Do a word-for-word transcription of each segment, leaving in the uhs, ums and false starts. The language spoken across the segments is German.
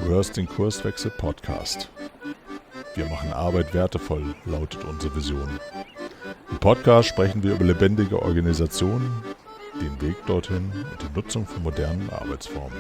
hörst den Kurswechsel Podcast. Wir machen Arbeit wertevoll, lautet unsere Vision. Im Podcast sprechen wir über lebendige Organisationen, den Weg dorthin und die Nutzung von modernen Arbeitsformen.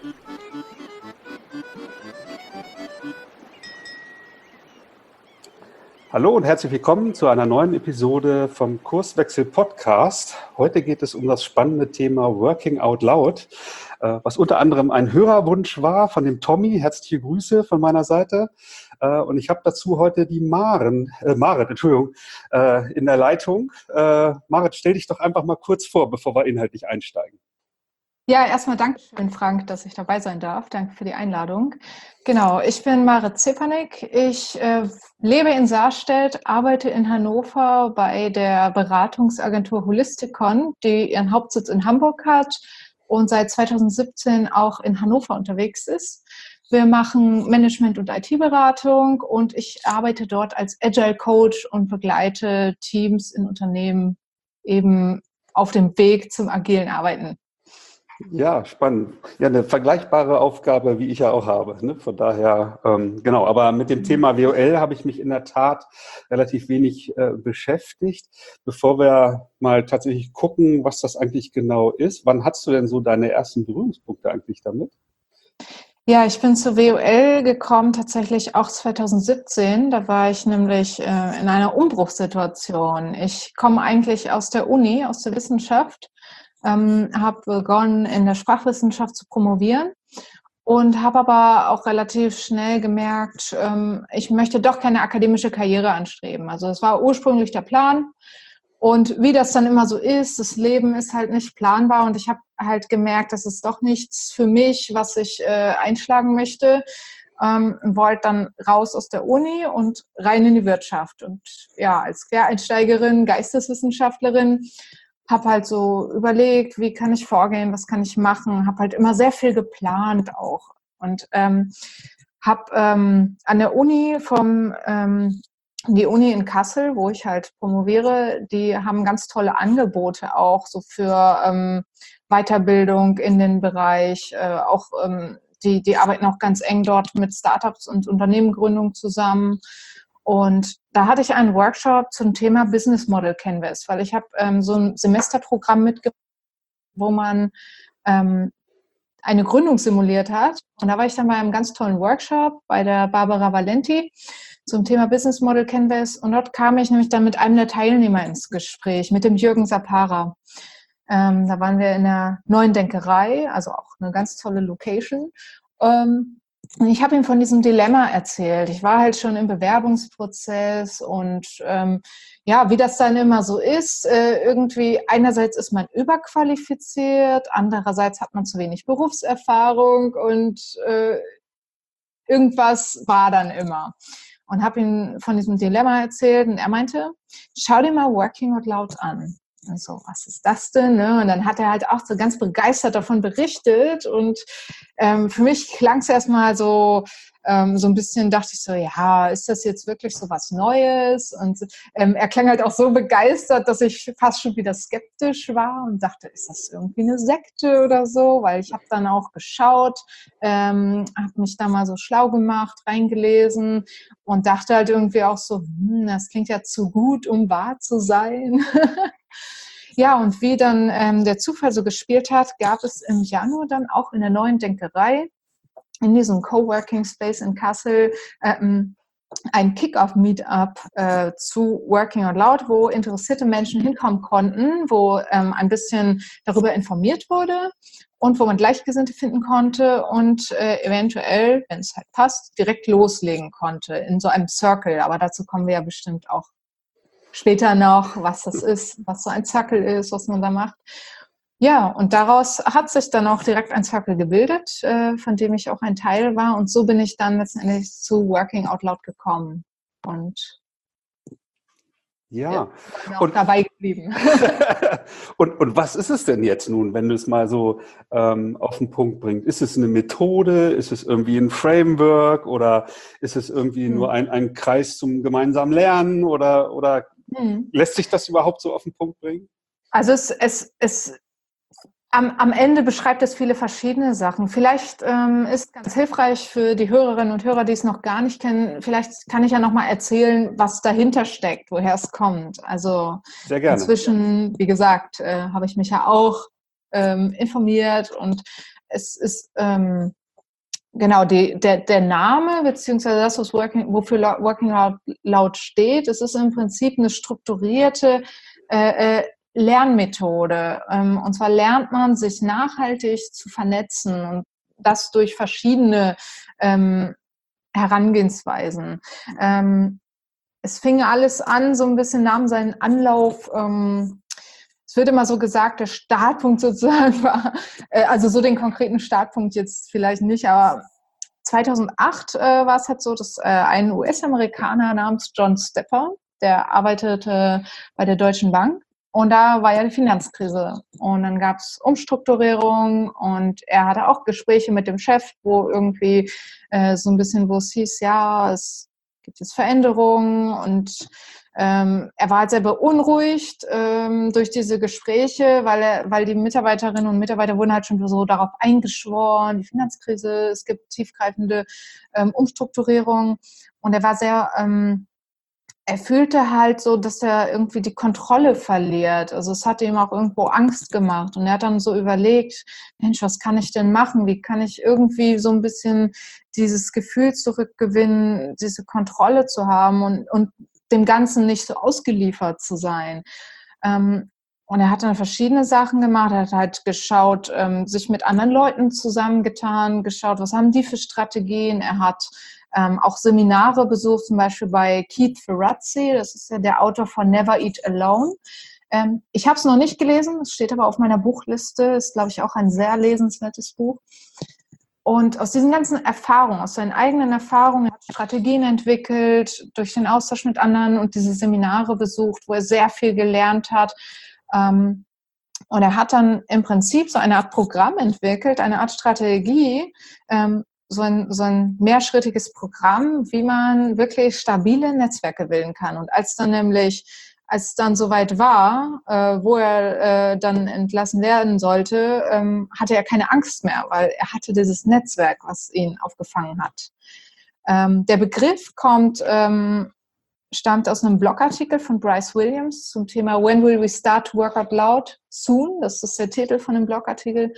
Hallo und herzlich willkommen zu einer neuen Episode vom Kurswechsel Podcast. Heute geht es um das spannende Thema Working Out Loud, was unter anderem ein Hörerwunsch war von dem Tommy. Herzliche Grüße von meiner Seite. Und ich habe dazu heute die Maren, äh, Marit, Entschuldigung, äh, in der Leitung. Äh, Marit, stell dich doch einfach mal kurz vor, bevor wir inhaltlich einsteigen. Ja, erstmal Dankeschön, Frank, dass ich dabei sein darf. Danke für die Einladung. Genau, ich bin Marit Zepanik. Ich äh, lebe in Sarstedt, arbeite in Hannover bei der Beratungsagentur Holisticon, die ihren Hauptsitz in Hamburg hat und seit zweitausendsiebzehn auch in Hannover unterwegs ist. Wir machen Management- und I T-Beratung und ich arbeite dort als Agile Coach und begleite Teams in Unternehmen eben auf dem Weg zum agilen Arbeiten. Ja, spannend. Ja, eine vergleichbare Aufgabe, wie ich ja auch habe. Ne? Von daher, ähm, genau, aber mit dem Thema W O L habe ich mich in der Tat relativ wenig äh, beschäftigt. Bevor wir mal tatsächlich gucken, was das eigentlich genau ist, wann hattest du denn so deine ersten Berührungspunkte eigentlich damit? Ja, ich bin zur W O L gekommen, tatsächlich auch zweitausendsiebzehn. Da war ich nämlich äh, in einer Umbruchssituation. Ich komme eigentlich aus der Uni, aus der Wissenschaft, ähm, habe begonnen, in der Sprachwissenschaft zu promovieren und habe aber auch relativ schnell gemerkt, ähm, ich möchte doch keine akademische Karriere anstreben. Also das war ursprünglich der Plan. Und wie das dann immer so ist, das Leben ist halt nicht planbar und ich habe halt gemerkt, das ist doch nichts für mich, was ich äh, einschlagen möchte. Ähm, wollte dann raus aus der Uni und rein in die Wirtschaft. Und ja, als Quereinsteigerin, Geisteswissenschaftlerin, habe halt so überlegt, wie kann ich vorgehen, was kann ich machen, habe halt immer sehr viel geplant auch. Und ähm, habe ähm, an der Uni vom... Ähm, Die Uni in Kassel, wo ich halt promoviere, die haben ganz tolle Angebote auch so für ähm, Weiterbildung in den Bereich. Äh, auch ähm, die, die arbeiten auch ganz eng dort mit Startups und Unternehmengründung zusammen. Und da hatte ich einen Workshop zum Thema Business Model Canvas, weil ich habe ähm, so ein Semesterprogramm mitgemacht, wo man ähm, eine Gründung simuliert hat. Und da war ich dann bei einem ganz tollen Workshop bei der Barbara Valenti zum Thema Business Model Canvas. Und dort kam ich nämlich dann mit einem der Teilnehmer ins Gespräch, mit dem Jürgen Sapara. Ähm, da waren wir in der Neuen Denkerei, also auch eine ganz tolle Location. Ähm, und ich habe ihm von diesem Dilemma erzählt. Ich war halt schon im Bewerbungsprozess und ähm, ja, wie das dann immer so ist, äh, irgendwie einerseits ist man überqualifiziert, andererseits hat man zu wenig Berufserfahrung und äh, irgendwas war dann immer. Und habe ihm von diesem Dilemma erzählt und er meinte, schau dir mal Working Out Loud an. Und so, was ist das denn? Ne? Und dann hat er halt auch so ganz begeistert davon berichtet und ähm, für mich klang es erstmal so, ähm, so ein bisschen, dachte ich so, ja, ist das jetzt wirklich so was Neues? Und ähm, er klang halt auch so begeistert, dass ich fast schon wieder skeptisch war und dachte, ist das irgendwie eine Sekte oder so? Weil ich habe dann auch geschaut, ähm, habe mich da mal so schlau gemacht, reingelesen und dachte halt irgendwie auch so, hm, das klingt ja zu gut, um wahr zu sein. Ja, und wie dann ähm, der Zufall so gespielt hat, gab es im Januar dann auch in der Neuen Denkerei, in diesem Coworking Space in Kassel, ähm, ein Kick-Off-Meetup äh, zu Working Out Loud, wo interessierte Menschen hinkommen konnten, wo ähm, ein bisschen darüber informiert wurde und wo man Gleichgesinnte finden konnte und äh, eventuell, wenn es halt passt, direkt loslegen konnte in so einem Circle. Aber dazu kommen wir ja bestimmt auch später noch, was das ist, was so ein Circle ist, was man da macht. Ja, und daraus hat sich dann auch direkt ein Circle gebildet, äh, von dem ich auch ein Teil war. Und so bin ich dann letztendlich zu Working Out Loud gekommen. Und ja, ja, bin auch und, dabei geblieben. und, und was ist es denn jetzt nun, wenn du es mal so ähm, auf den Punkt bringst? Ist es eine Methode? Ist es irgendwie ein Framework? Oder ist es irgendwie hm. nur ein, ein Kreis zum gemeinsamen Lernen? Oder, oder hm. lässt sich das überhaupt so auf den Punkt bringen? Also es, es, es Am, am Ende beschreibt es viele verschiedene Sachen. Vielleicht ähm, ist ganz hilfreich für die Hörerinnen und Hörer, die es noch gar nicht kennen, vielleicht kann ich ja noch mal erzählen, was dahinter steckt, woher es kommt. Also Sehr gerne. Inzwischen, wie gesagt, äh, habe ich mich ja auch ähm, informiert und es ist ähm, genau die, der, der Name beziehungsweise das, was Working, wofür Working Out Loud steht, es ist im Prinzip eine strukturierte äh, äh, Lernmethode. Ähm, und zwar lernt man, sich nachhaltig zu vernetzen und das durch verschiedene ähm, Herangehensweisen. Ähm, es fing alles an, so ein bisschen nahm seinen Anlauf. Ähm, es wird immer so gesagt, der Startpunkt sozusagen war, äh, also so den konkreten Startpunkt jetzt vielleicht nicht, aber zweitausendacht äh, war es halt so, dass äh, ein U S-Amerikaner namens John Stepper, der arbeitete bei der Deutschen Bank. Und da war ja die Finanzkrise. Und dann gab es Umstrukturierung und er hatte auch Gespräche mit dem Chef, wo irgendwie äh, so ein bisschen, wo es hieß, ja, es gibt jetzt Veränderungen und ähm, er war halt sehr beunruhigt ähm, durch diese Gespräche, weil er, weil die Mitarbeiterinnen und Mitarbeiter wurden halt schon so darauf eingeschworen, die Finanzkrise, es gibt tiefgreifende ähm, Umstrukturierungen und er war sehr ähm, er fühlte halt so, dass er irgendwie die Kontrolle verliert. Also es hat ihm auch irgendwo Angst gemacht. Und er hat dann so überlegt, Mensch, was kann ich denn machen? Wie kann ich irgendwie so ein bisschen dieses Gefühl zurückgewinnen, diese Kontrolle zu haben und, und dem Ganzen nicht so ausgeliefert zu sein? Ähm, und er hat dann verschiedene Sachen gemacht. Er hat halt geschaut, ähm, sich mit anderen Leuten zusammengetan, geschaut, was haben die für Strategien. Er hat Ähm, auch Seminare besucht, zum Beispiel bei Keith Ferrazzi, das ist ja der Autor von Never Eat Alone. Ähm, ich habe es noch nicht gelesen, es steht aber auf meiner Buchliste, ist, glaube ich, auch ein sehr lesenswertes Buch. Und aus diesen ganzen Erfahrungen, aus seinen eigenen Erfahrungen, er hat Strategien entwickelt, durch den Austausch mit anderen und diese Seminare besucht, wo er sehr viel gelernt hat. Ähm, und er hat dann im Prinzip so eine Art Programm entwickelt, eine Art Strategie, ähm, so ein, so ein mehrschrittiges Programm, wie man wirklich stabile Netzwerke bilden kann. Und als dann nämlich, als es dann soweit war, äh, wo er äh, dann entlassen werden sollte, ähm, hatte er keine Angst mehr, weil er hatte dieses Netzwerk, was ihn aufgefangen hat. Ähm, der Begriff kommt, ähm, stammt aus einem Blogartikel von Bryce Williams zum Thema When Will We Start to Work Out Loud Soon? Das ist der Titel von dem Blogartikel.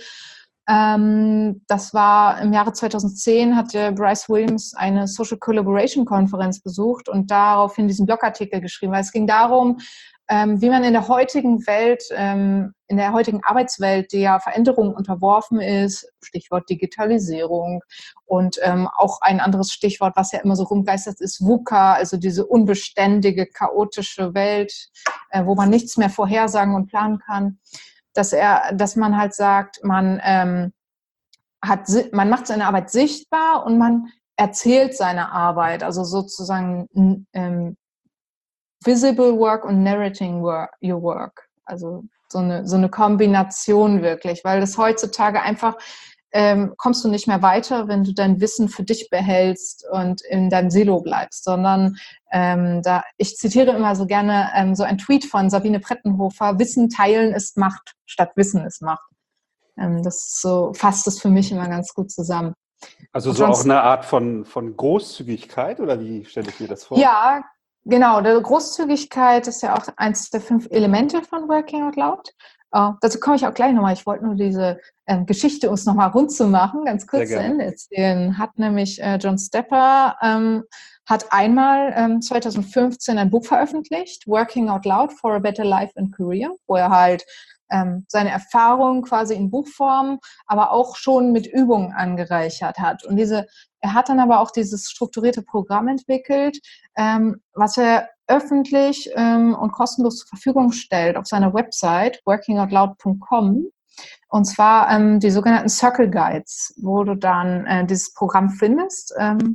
Ähm, das war im Jahre zweitausendzehn, hatte Bryce Williams eine Social Collaboration Konferenz besucht und daraufhin diesen Blogartikel geschrieben, weil es ging darum, ähm, wie man in der heutigen Welt, ähm, in der heutigen Arbeitswelt, die ja Veränderungen unterworfen ist, Stichwort Digitalisierung und ähm, auch ein anderes Stichwort, was ja immer so rumgeistert ist, VUCA, also diese unbeständige, chaotische Welt, äh, wo man nichts mehr vorhersagen und planen kann. Dass er, dass man halt sagt, man ähm, hat, man macht seine Arbeit sichtbar und man erzählt seine Arbeit, also sozusagen ähm, visible work und narrating work, your work, also so eine so eine Kombination wirklich, weil das heutzutage einfach ähm, kommst du nicht mehr weiter, wenn du dein Wissen für dich behältst und in deinem Silo bleibst, sondern ähm, da, ich zitiere immer so gerne ähm, so ein Tweet von Sabine Prettenhofer, Wissen teilen ist Macht, statt Wissen ist Macht. Ähm, das ist so, fasst es für mich immer ganz gut zusammen. Also Und so sonst, auch eine Art von, von Großzügigkeit, oder wie stelle ich mir das vor? ja, genau. Die Großzügigkeit ist ja auch eins der fünf Elemente von Working Out Loud. Uh, dazu komme ich auch gleich nochmal. Ich wollte nur diese ähm, Geschichte, um es nochmal rund zu machen, ganz kurz zu Ende erzählen. Hat nämlich äh, John Stepper ähm, hat einmal ähm, zweitausendfünfzehn ein Buch veröffentlicht, Working Out Loud for a Better Life and Career, wo er halt ähm, seine Erfahrungen quasi in Buchform, aber auch schon mit Übungen angereichert hat. Und diese, er hat dann aber auch dieses strukturierte Programm entwickelt, ähm, was er öffentlich ähm, und kostenlos zur Verfügung stellt auf seiner Website working out loud punkt com. Und zwar ähm, die sogenannten Circle Guides, wo du dann äh, dieses Programm findest. Ähm,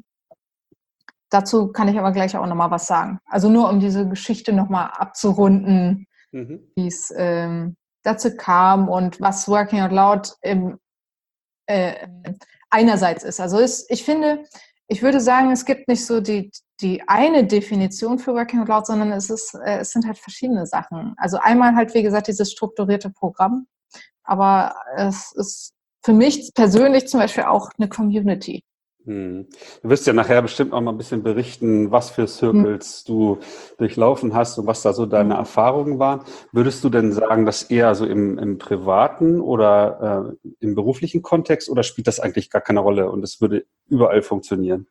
dazu kann ich aber gleich auch nochmal was sagen. Also nur um diese Geschichte nochmal abzurunden, mhm. wie es ähm, dazu kam und was Working Out Loud im, äh, einerseits ist. Also ist, ich finde, ich würde sagen, es gibt nicht so die, die eine Definition für Working Out Loud, sondern es, ist, äh, es sind halt verschiedene Sachen. Also einmal halt, wie gesagt, dieses strukturierte Programm, aber es ist für mich persönlich zum Beispiel auch eine Community. Hm. Du wirst ja nachher bestimmt auch mal ein bisschen berichten, was für Circles hm. du durchlaufen hast und was da so deine hm. Erfahrungen waren. Würdest du denn sagen, dass eher so im, im privaten oder äh, im beruflichen Kontext, oder spielt das eigentlich gar keine Rolle und es würde überall funktionieren?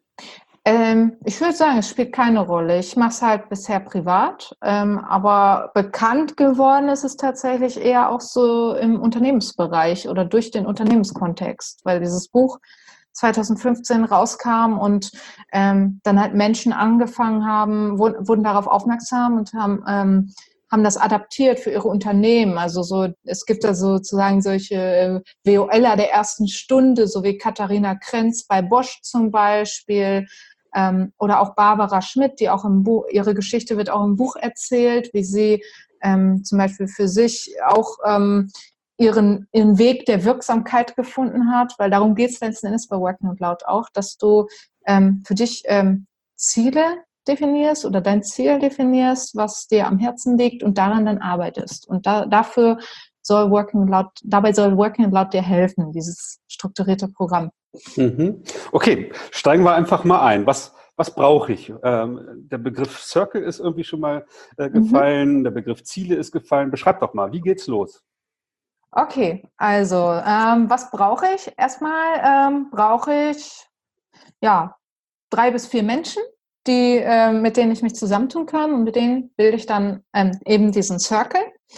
Ähm, ich würde sagen, es spielt keine Rolle. Ich mache es halt bisher privat, ähm, aber bekannt geworden ist es tatsächlich eher auch so im Unternehmensbereich oder durch den Unternehmenskontext, weil dieses Buch zwanzig fünfzehn rauskam und ähm, dann halt Menschen angefangen haben, wurden, wurden darauf aufmerksam und haben, ähm, haben das adaptiert für ihre Unternehmen. Also so, es gibt da sozusagen solche äh, WOLer der ersten Stunde, so wie Katharina Krenz bei Bosch zum Beispiel, ähm, oder auch Barbara Schmidt, die auch im Buch, ihre Geschichte wird auch im Buch erzählt, wie sie ähm, zum Beispiel für sich auch ähm, ihren, ihren Weg der Wirksamkeit gefunden hat, weil darum geht es letzten Endes bei Working Out Loud auch, dass du ähm, für dich ähm, Ziele definierst oder dein Ziel definierst, was dir am Herzen liegt und daran dann arbeitest. Und da, dafür soll Working Out Loud, dabei soll Working Out Loud dir helfen, dieses strukturierte Programm. Mhm. Okay, steigen wir einfach mal ein. Was, was brauche ich? Ähm, der Begriff Circle ist irgendwie schon mal äh, gefallen, mhm. der Begriff Ziele ist gefallen. Beschreib doch mal, wie geht's los? Okay, also ähm, was brauche ich? Erstmal ähm, brauche ich ja drei bis vier Menschen, die, äh, mit denen ich mich zusammentun kann, und mit denen bilde ich dann ähm, eben diesen Circle.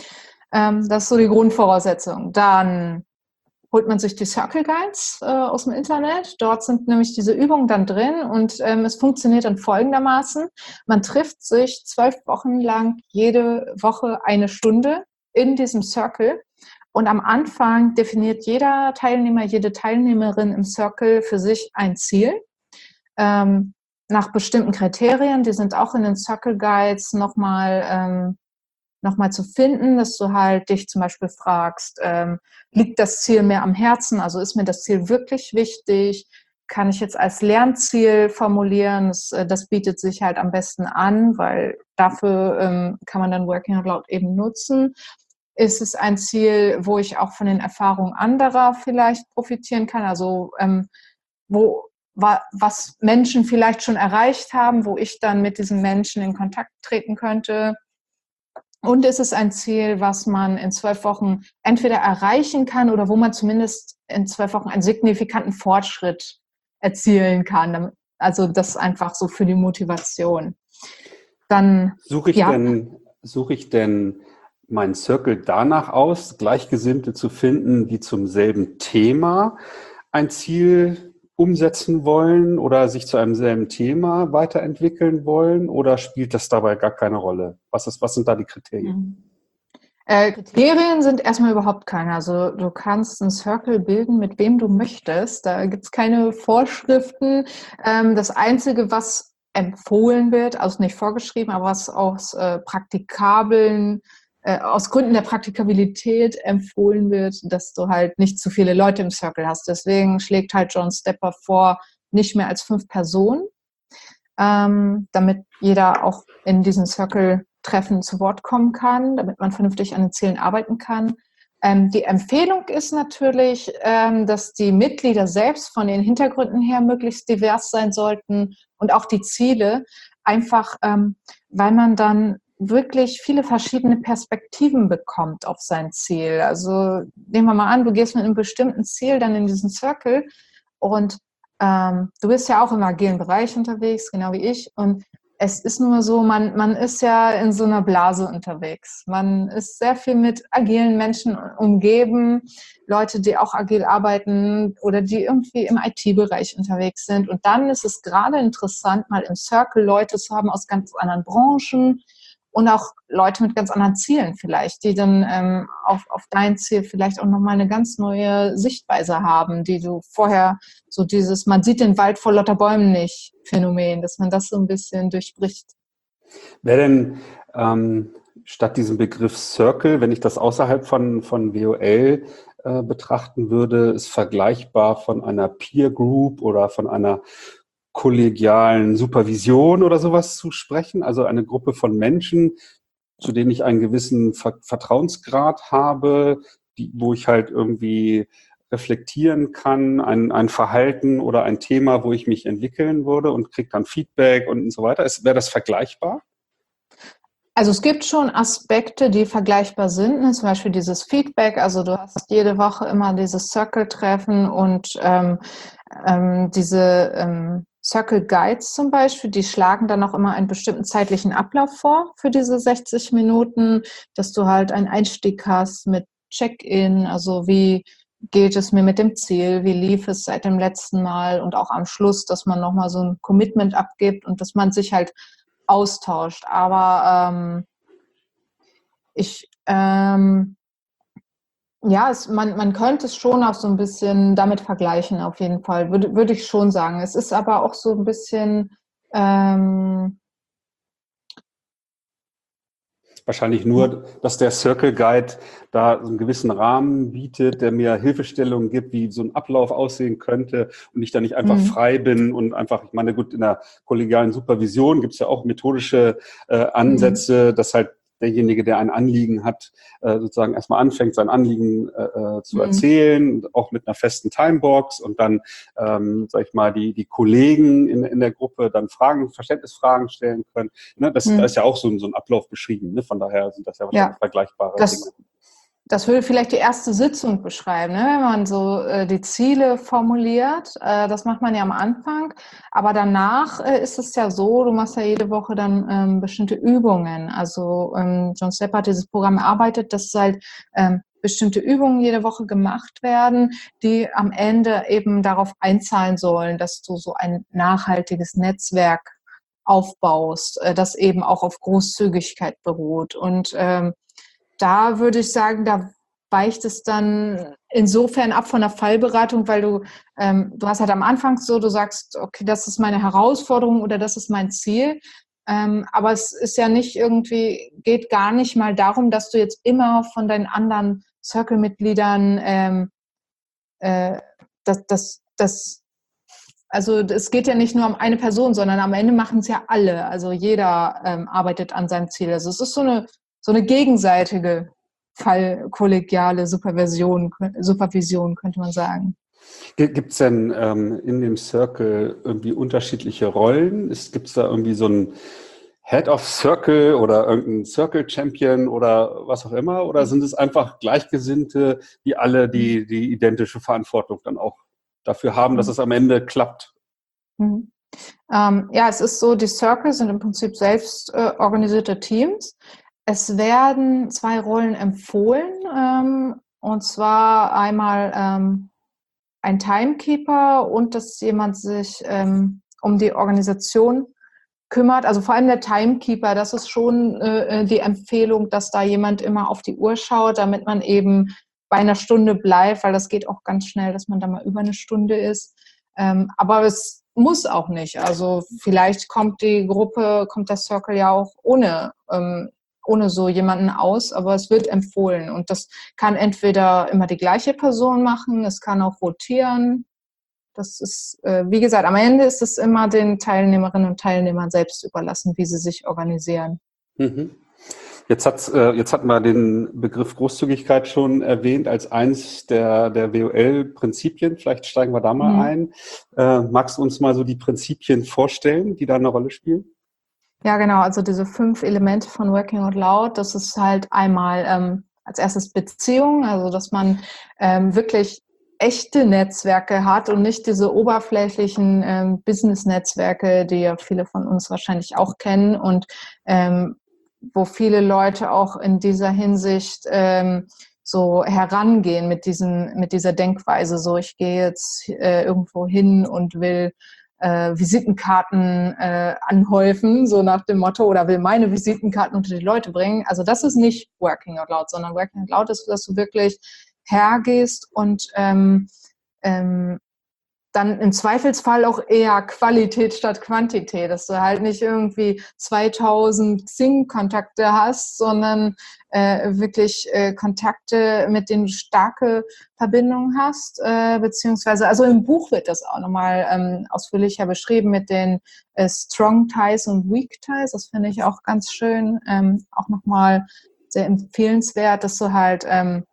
Ähm, das ist so die Grundvoraussetzung. Dann holt man sich die Circle Guides äh, aus dem Internet. Dort sind nämlich diese Übungen dann drin und ähm, es funktioniert dann folgendermaßen. Man trifft sich zwölf Wochen lang jede Woche eine Stunde in diesem Circle. Und am Anfang definiert jeder Teilnehmer, jede Teilnehmerin im Circle für sich ein Ziel ähm, nach bestimmten Kriterien. Die sind auch in den Circle Guides nochmal ähm, noch mal zu finden, dass du halt dich zum Beispiel fragst, ähm, liegt das Ziel mir am Herzen? Also ist mir das Ziel wirklich wichtig? Kann ich jetzt als Lernziel formulieren? Das, das bietet sich halt am besten an, weil dafür ähm, kann man dann Working Out Loud eben nutzen. Ist es ein Ziel, wo ich auch von den Erfahrungen anderer vielleicht profitieren kann? Also ähm, wo, wa, was Menschen vielleicht schon erreicht haben, wo ich dann mit diesen Menschen in Kontakt treten könnte? Und ist es ein Ziel, was man in zwölf Wochen entweder erreichen kann oder wo man zumindest in zwölf Wochen einen signifikanten Fortschritt erzielen kann? Also das einfach so für die Motivation. Dann suche ich ja. denn, suche ich denn meinen Circle danach aus, Gleichgesinnte zu finden, die zum selben Thema ein Ziel umsetzen wollen oder sich zu einem selben Thema weiterentwickeln wollen, oder spielt das dabei gar keine Rolle? Was ist, was sind da die Kriterien? Äh, Kriterien sind erstmal überhaupt keine. Also du kannst einen Circle bilden, mit wem du möchtest. Da gibt es keine Vorschriften. Ähm, das Einzige, was empfohlen wird, also nicht vorgeschrieben, aber was aus äh, praktikablen aus Gründen der Praktikabilität empfohlen wird, dass du halt nicht zu viele Leute im Circle hast. Deswegen schlägt halt John Stepper vor, nicht mehr als fünf Personen, ähm, damit jeder auch in diesen Circle-Treffen zu Wort kommen kann, damit man vernünftig an den Zielen arbeiten kann. Ähm, die Empfehlung ist natürlich, ähm, dass die Mitglieder selbst von den Hintergründen her möglichst divers sein sollten und auch die Ziele, einfach ähm, weil man dann wirklich viele verschiedene Perspektiven bekommt auf sein Ziel. Also nehmen wir mal an, du gehst mit einem bestimmten Ziel dann in diesen Circle und ähm, du bist ja auch im agilen Bereich unterwegs, genau wie ich, und es ist nur so, man, man ist ja in so einer Blase unterwegs. Man ist sehr viel mit agilen Menschen umgeben, Leute, die auch agil arbeiten oder die irgendwie im I T-Bereich unterwegs sind. Und dann ist es gerade interessant, mal im Circle Leute zu haben aus ganz anderen Branchen und auch Leute mit ganz anderen Zielen vielleicht, die dann ähm, auf, auf dein Ziel vielleicht auch nochmal eine ganz neue Sichtweise haben, die du vorher so dieses, man sieht den Wald vor lauter Bäumen nicht Phänomen, dass man das so ein bisschen durchbricht. Wäre denn ähm, statt diesem Begriff Circle, wenn ich das außerhalb von, von W O L äh, betrachten würde, ist vergleichbar von einer Peer Group oder von einer kollegialen Supervision oder sowas zu sprechen, also eine Gruppe von Menschen, zu denen ich einen gewissen Ver- Vertrauensgrad habe, die, wo ich halt irgendwie reflektieren kann, ein, ein Verhalten oder ein Thema, wo ich mich entwickeln würde und kriege dann Feedback und so weiter. Wäre das vergleichbar? Also es gibt schon Aspekte, die vergleichbar sind, ne? Zum Beispiel dieses Feedback. Also du hast jede Woche immer dieses Circle-Treffen und ähm, ähm, diese ähm, Circle Guides zum Beispiel, die schlagen dann auch immer einen bestimmten zeitlichen Ablauf vor für diese sechzig Minuten, dass du halt einen Einstieg hast mit Check-in, also wie geht es mir mit dem Ziel, wie lief es seit dem letzten Mal und auch am Schluss, dass man nochmal so ein Commitment abgibt und dass man sich halt austauscht. Aber ähm, ich, ähm, ja, es, man, man könnte es schon auch so ein bisschen damit vergleichen, auf jeden Fall, würde, würde ich schon sagen. Es ist aber auch so ein bisschen, ähm, wahrscheinlich nur, dass der Circle Guide da so einen gewissen Rahmen bietet, der mir Hilfestellungen gibt, wie so ein Ablauf aussehen könnte und ich da nicht einfach mh, frei bin und einfach, ich meine, gut, in der kollegialen Supervision gibt es ja auch methodische äh, mh, Ansätze, dass halt derjenige, der ein Anliegen hat, äh, sozusagen erstmal anfängt, sein Anliegen äh, äh, zu mh, erzählen, auch mit einer festen Timebox und dann, ähm, sag ich mal, die, die Kollegen in, in der Gruppe dann Fragen, Verständnisfragen stellen können. Ne? Das, da mh. ist ja auch so, ein- so ein Ablauf beschrieben. Ne? Von daher sind das ja wahrscheinlich Ja, vergleichbare Dinge. das, das würde vielleicht die erste Sitzung beschreiben, ne? Wenn man so äh, die Ziele formuliert. Äh, das macht man ja am Anfang. Aber danach äh, ist es ja so, du machst ja jede Woche dann ähm, bestimmte Übungen. Also ähm, John Stepp hat dieses Programm erarbeitet, dass halt ähm, bestimmte Übungen jede Woche gemacht werden, die am Ende eben darauf einzahlen sollen, dass du so ein nachhaltiges Netzwerk aufbaust, äh, das eben auch auf Großzügigkeit beruht. Und ähm, da würde ich sagen, da weicht es dann insofern ab von der Fallberatung, weil du, ähm, du hast halt am Anfang so, du sagst, okay, das ist meine Herausforderung oder das ist mein Ziel. Ähm, aber es ist ja nicht irgendwie, geht gar nicht mal darum, dass du jetzt immer von deinen anderen Circle-Mitgliedern ähm, äh, das, das, das, also es geht ja nicht nur um eine Person, sondern am Ende machen es ja alle. Also jeder ähm, arbeitet an seinem Ziel. Also es ist so eine, so eine gegenseitige fallkollegiale Supervision, Supervision, könnte man sagen. Gibt es denn ähm, in dem Circle irgendwie unterschiedliche Rollen? Gibt es da irgendwie so ein Head of Circle oder irgendein Circle Champion oder was auch immer? Oder sind es einfach Gleichgesinnte, die alle die, die identische Verantwortung dann auch dafür haben, dass es am Ende klappt? Mhm. Ähm, ja, es ist so, die Circle sind im Prinzip selbst äh, organisierte Teams. Es werden zwei Rollen empfohlen, ähm, und zwar einmal ähm, ein Timekeeper und dass jemand sich ähm, um die Organisation kümmert. Also vor allem der Timekeeper, das ist schon äh, die Empfehlung, dass da jemand immer auf die Uhr schaut, damit man eben bei einer Stunde bleibt, weil das geht auch ganz schnell, dass man da mal über eine Stunde ist. Ähm, aber es muss auch nicht. Also vielleicht kommt die Gruppe, kommt der Circle ja auch ohne, ähm, ohne so jemanden aus, aber es wird empfohlen. Und das kann entweder immer die gleiche Person machen, es kann auch rotieren. Das ist, äh, wie gesagt, am Ende ist es immer den Teilnehmerinnen und Teilnehmern selbst überlassen, wie sie sich organisieren. Mhm. Jetzt, hat, äh, jetzt hatten wir den Begriff Großzügigkeit schon erwähnt als eins der, der W O L-Prinzipien. Vielleicht steigen wir da mal Mhm. ein. Äh, magst du uns mal so die Prinzipien vorstellen, die da eine Rolle spielen? Ja, genau. Also diese fünf Elemente von Working Out Loud, das ist halt einmal ähm, als erstes Beziehung, also dass man ähm, wirklich echte Netzwerke hat und nicht diese oberflächlichen ähm, Business-Netzwerke, die ja viele von uns wahrscheinlich auch kennen und ähm, wo viele Leute auch in dieser Hinsicht ähm, so herangehen mit diesen, mit dieser Denkweise. So, ich gehe jetzt äh, irgendwo hin und will äh, Visitenkarten äh, anhäufen, so nach dem Motto, oder will meine Visitenkarten unter die Leute bringen. Also das ist nicht Working Out Loud, sondern Working Out Loud ist, dass du wirklich hergehst und ähm, ähm, dann im Zweifelsfall auch eher Qualität statt Quantität, dass du halt nicht irgendwie zweitausend Xing-Kontakte hast, sondern äh, wirklich äh, Kontakte, mit denen du starke Verbindungen hast, äh, beziehungsweise, also im Buch wird das auch nochmal ähm, ausführlicher beschrieben mit den äh, Strong Ties und Weak Ties, das finde ich auch ganz schön, ähm, auch nochmal sehr empfehlenswert, dass du halt ähm,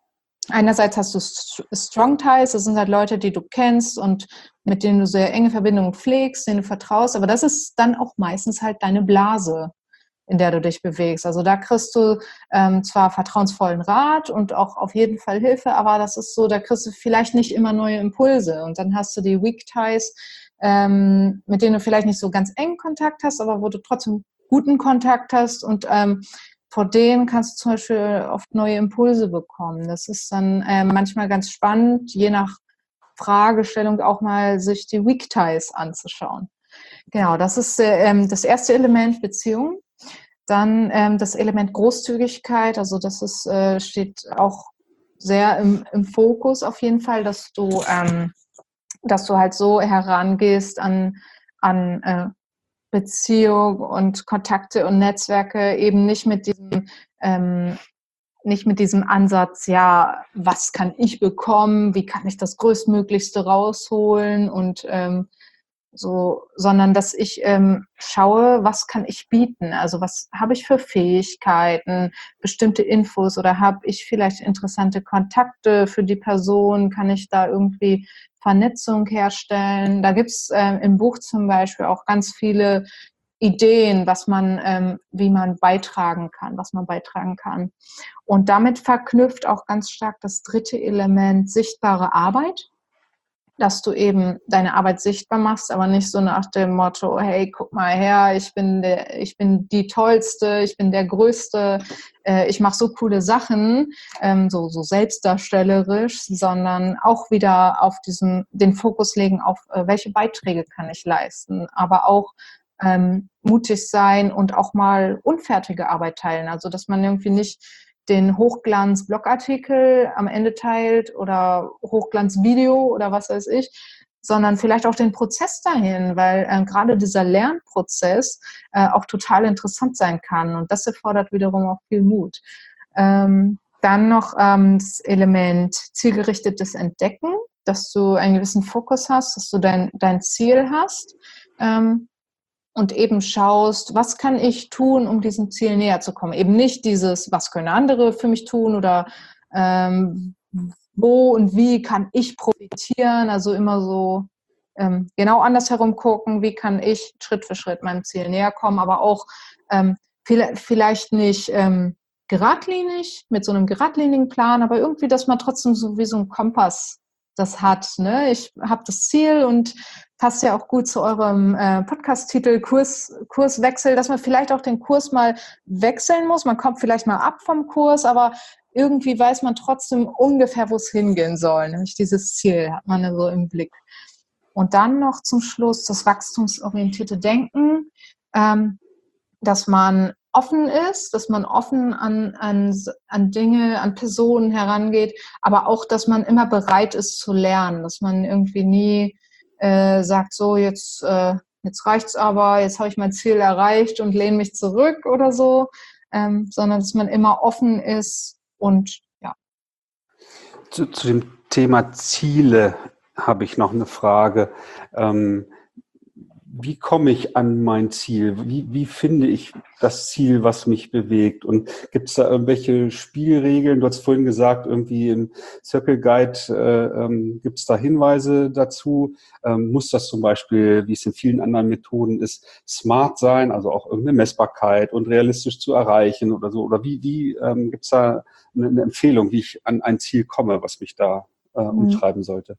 einerseits hast du Strong Ties, das sind halt Leute, die du kennst und mit denen du sehr enge Verbindungen pflegst, denen du vertraust, aber das ist dann auch meistens halt deine Blase, in der du dich bewegst. Also da kriegst du ähm, zwar vertrauensvollen Rat und auch auf jeden Fall Hilfe, aber das ist so, da kriegst du vielleicht nicht immer neue Impulse. Und dann hast du die Weak Ties, ähm, mit denen du vielleicht nicht so ganz engen Kontakt hast, aber wo du trotzdem guten Kontakt hast und ähm, vor denen kannst du zum Beispiel oft neue Impulse bekommen. Das ist dann ähm, manchmal ganz spannend, je nach Fragestellung auch mal sich die Weak Ties anzuschauen. Genau, das ist äh, ähm, das erste Element, Beziehung. Dann ähm, das Element Großzügigkeit, also das ist, äh, steht auch sehr im, im Fokus auf jeden Fall, dass du, ähm, dass du halt so herangehst an, an äh, Beziehung und Kontakte und Netzwerke, eben nicht mit diesem, ähm, nicht mit diesem Ansatz, ja, was kann ich bekommen, wie kann ich das Größtmöglichste rausholen und ähm, so, sondern dass ich ähm, schaue, was kann ich bieten? Also was habe ich für Fähigkeiten, bestimmte Infos oder habe ich vielleicht interessante Kontakte für die Person? Kann ich da irgendwie Vernetzung herstellen? Da gibt es ähm, im Buch zum Beispiel auch ganz viele Ideen, was man, ähm, wie man beitragen kann, was man beitragen kann. Und damit verknüpft auch ganz stark das dritte Element sichtbare Arbeit, dass du eben deine Arbeit sichtbar machst, aber nicht so nach dem Motto, hey, guck mal her, ich bin der, ich bin die Tollste, ich bin der Größte, äh, ich mache so coole Sachen, ähm, so, so selbstdarstellerisch, sondern auch wieder auf diesen, den Fokus legen auf, äh, welche Beiträge kann ich leisten, aber auch ähm, mutig sein und auch mal unfertige Arbeit teilen, also dass man irgendwie nicht den Hochglanz-Blogartikel am Ende teilt oder Hochglanz-Video oder was weiß ich, sondern vielleicht auch den Prozess dahin, weil äh, gerade dieser Lernprozess äh, auch total interessant sein kann und das erfordert wiederum auch viel Mut. Ähm, dann noch ähm, das Element zielgerichtetes Entdecken, dass du einen gewissen Fokus hast, dass du dein, dein Ziel hast, ähm, und eben schaust, was kann ich tun, um diesem Ziel näher zu kommen. Eben nicht dieses, was können andere für mich tun oder ähm, wo und wie kann ich profitieren. Also immer so ähm, genau andersherum gucken, wie kann ich Schritt für Schritt meinem Ziel näher kommen, aber auch ähm, vielleicht nicht ähm, geradlinig, mit so einem geradlinigen Plan, aber irgendwie, dass man trotzdem so wie so ein Kompass das hat. Ne? Ich habe das Ziel und passt ja auch gut zu eurem äh, Podcast-Titel Kurs, Kurswechsel, dass man vielleicht auch den Kurs mal wechseln muss. Man kommt vielleicht mal ab vom Kurs, aber irgendwie weiß man trotzdem ungefähr, wo es hingehen soll. Nämlich dieses Ziel hat man ja so im Blick. Und dann noch zum Schluss das wachstumsorientierte Denken, ähm, dass man offen ist, dass man offen an, an, an Dinge, an Personen herangeht, aber auch, dass man immer bereit ist zu lernen, dass man irgendwie nie äh, sagt, so jetzt, äh, jetzt reicht's aber, jetzt habe ich mein Ziel erreicht und lehne mich zurück oder so, ähm, sondern dass man immer offen ist und ja. Zu, zu dem Thema Ziele habe ich noch eine Frage. Ähm, Wie komme ich an mein Ziel? Wie, wie finde ich das Ziel, was mich bewegt? Und gibt es da irgendwelche Spielregeln? Du hast vorhin gesagt, irgendwie im Circle Guide äh, ähm, gibt es da Hinweise dazu. Ähm, muss das zum Beispiel, wie es in vielen anderen Methoden ist, smart sein, also auch irgendeine Messbarkeit und realistisch zu erreichen oder so? Oder wie, wie ähm, gibt es da eine, eine Empfehlung, wie ich an ein Ziel komme, was mich da äh, umtreiben sollte?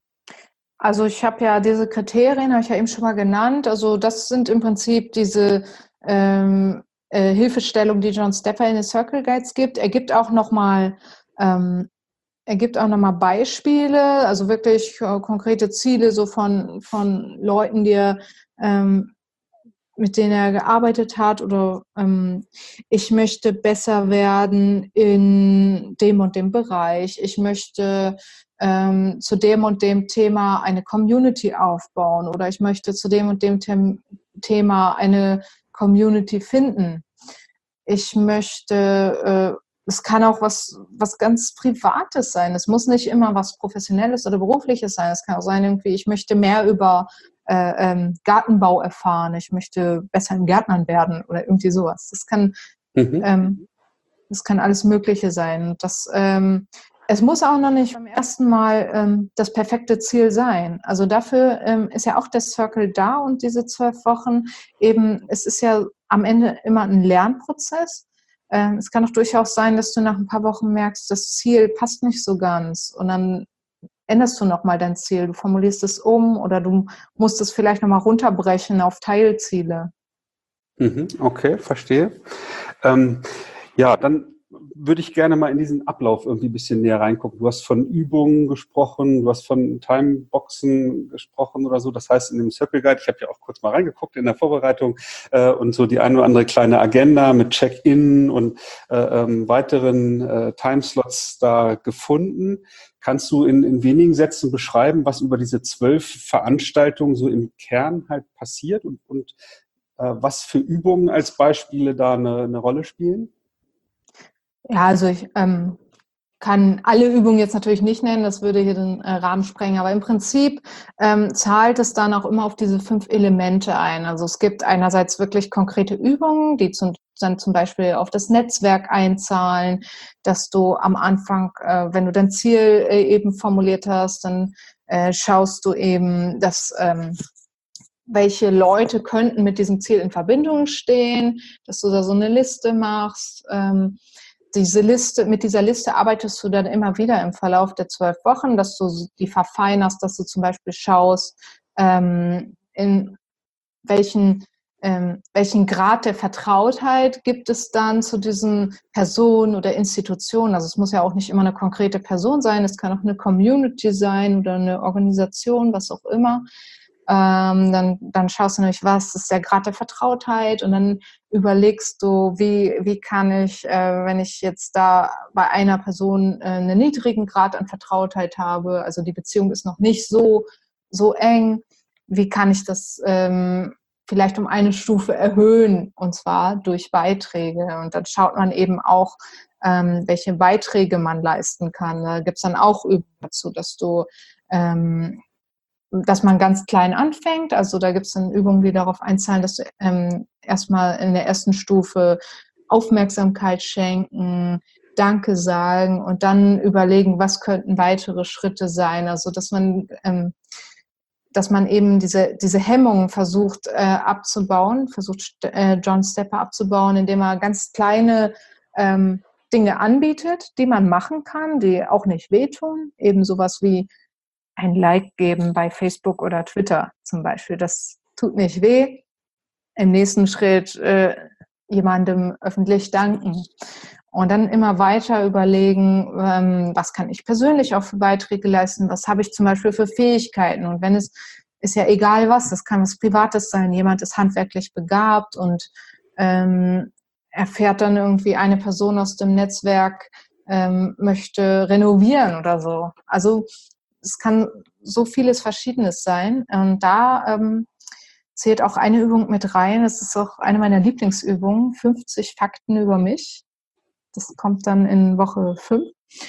Also ich habe ja diese Kriterien, habe ich ja eben schon mal genannt. Also das sind im Prinzip diese ähm, äh, Hilfestellungen, die John Stepper in den Circle Guides gibt. Er gibt auch nochmal ähm, er gibt auch noch mal Beispiele, also wirklich äh, konkrete Ziele so von, von Leuten, die er, ähm, mit denen er gearbeitet hat oder ähm, ich möchte besser werden in dem und dem Bereich. Ich möchte ähm, zu dem und dem Thema eine Community aufbauen oder ich möchte zu dem und dem Them- Thema eine Community finden. Ich möchte, äh, es kann auch was, was ganz Privates sein. Es muss nicht immer was Professionelles oder Berufliches sein. Es kann auch sein, irgendwie, ich möchte mehr über äh, ähm, Gartenbau erfahren. Ich möchte besser im Gärtnern werden oder irgendwie sowas. Das kann, Mhm. ähm, das kann alles Mögliche sein. Das, ähm, es muss auch noch nicht beim ersten Mal ähm, das perfekte Ziel sein. Also dafür ähm, ist ja auch der Circle da und diese zwölf Wochen eben, es ist ja am Ende immer ein Lernprozess. Ähm, es kann auch durchaus sein, dass du nach ein paar Wochen merkst, das Ziel passt nicht so ganz und dann änderst du nochmal dein Ziel. Du formulierst es um oder du musst es vielleicht nochmal runterbrechen auf Teilziele. Mhm, okay, verstehe. Ähm, ja, dann würde ich gerne mal in diesen Ablauf irgendwie ein bisschen näher reingucken. Du hast von Übungen gesprochen, du hast von Timeboxen gesprochen oder so. Das heißt, in dem Circle Guide, ich habe ja auch kurz mal reingeguckt in der Vorbereitung äh, und so die eine oder andere kleine Agenda mit Check-in und äh, ähm, weiteren äh, Timeslots da gefunden. Kannst du in, in wenigen Sätzen beschreiben, was über diese zwölf Veranstaltungen so im Kern halt passiert und, und äh, was für Übungen als Beispiele da eine, eine Rolle spielen? Ja, also ich ähm, kann alle Übungen jetzt natürlich nicht nennen, das würde hier den äh, Rahmen sprengen, aber im Prinzip ähm, zahlt es dann auch immer auf diese fünf Elemente ein. Also es gibt einerseits wirklich konkrete Übungen, die zum, dann zum Beispiel auf das Netzwerk einzahlen, dass du am Anfang, äh, wenn du dein Ziel äh, eben formuliert hast, dann äh, schaust du eben, dass ähm, welche Leute könnten mit diesem Ziel in Verbindung stehen, dass du da so eine Liste machst. Ähm, diese Liste, mit dieser Liste arbeitest du dann immer wieder im Verlauf der zwölf Wochen, dass du die verfeinerst, dass du zum Beispiel schaust, ähm, in welchen, ähm, welchen Grad der Vertrautheit gibt es dann zu diesen Personen oder Institutionen. Also es muss ja auch nicht immer eine konkrete Person sein, es kann auch eine Community sein oder eine Organisation, was auch immer. Ähm, dann, dann schaust du nämlich, was ist der Grad der Vertrautheit und dann überlegst du, wie, wie kann ich, äh, wenn ich jetzt da bei einer Person äh, einen niedrigen Grad an Vertrautheit habe, also die Beziehung ist noch nicht so, so eng, wie kann ich das ähm, vielleicht um eine Stufe erhöhen, und zwar durch Beiträge. Und dann schaut man eben auch, ähm, welche Beiträge man leisten kann. Da gibt es dann auch Übungen dazu, dass du ähm, dass man ganz klein anfängt. Also da gibt es dann Übungen, die darauf einzahlen, dass du ähm, erstmal in der ersten Stufe Aufmerksamkeit schenken, Danke sagen und dann überlegen, was könnten weitere Schritte sein. Also dass man, ähm, dass man eben diese, diese Hemmungen versucht äh, abzubauen, versucht äh, John Stepper abzubauen, indem er ganz kleine ähm, Dinge anbietet, die man machen kann, die auch nicht wehtun. Eben sowas wie ein Like geben bei Facebook oder Twitter zum Beispiel. Das tut nicht weh. Im nächsten Schritt äh, jemandem öffentlich danken. Und dann immer weiter überlegen, ähm, was kann ich persönlich auch für Beiträge leisten, was habe ich zum Beispiel für Fähigkeiten. Und wenn es, ist ja egal was, das kann was Privates sein, jemand ist handwerklich begabt und ähm, erfährt dann irgendwie eine Person aus dem Netzwerk, ähm, möchte renovieren oder so. Also es kann so vieles Verschiedenes sein. Und da ähm, zählt auch eine Übung mit rein. Das ist auch eine meiner Lieblingsübungen, fünfzig Fakten über mich. Das kommt dann in Woche fünf,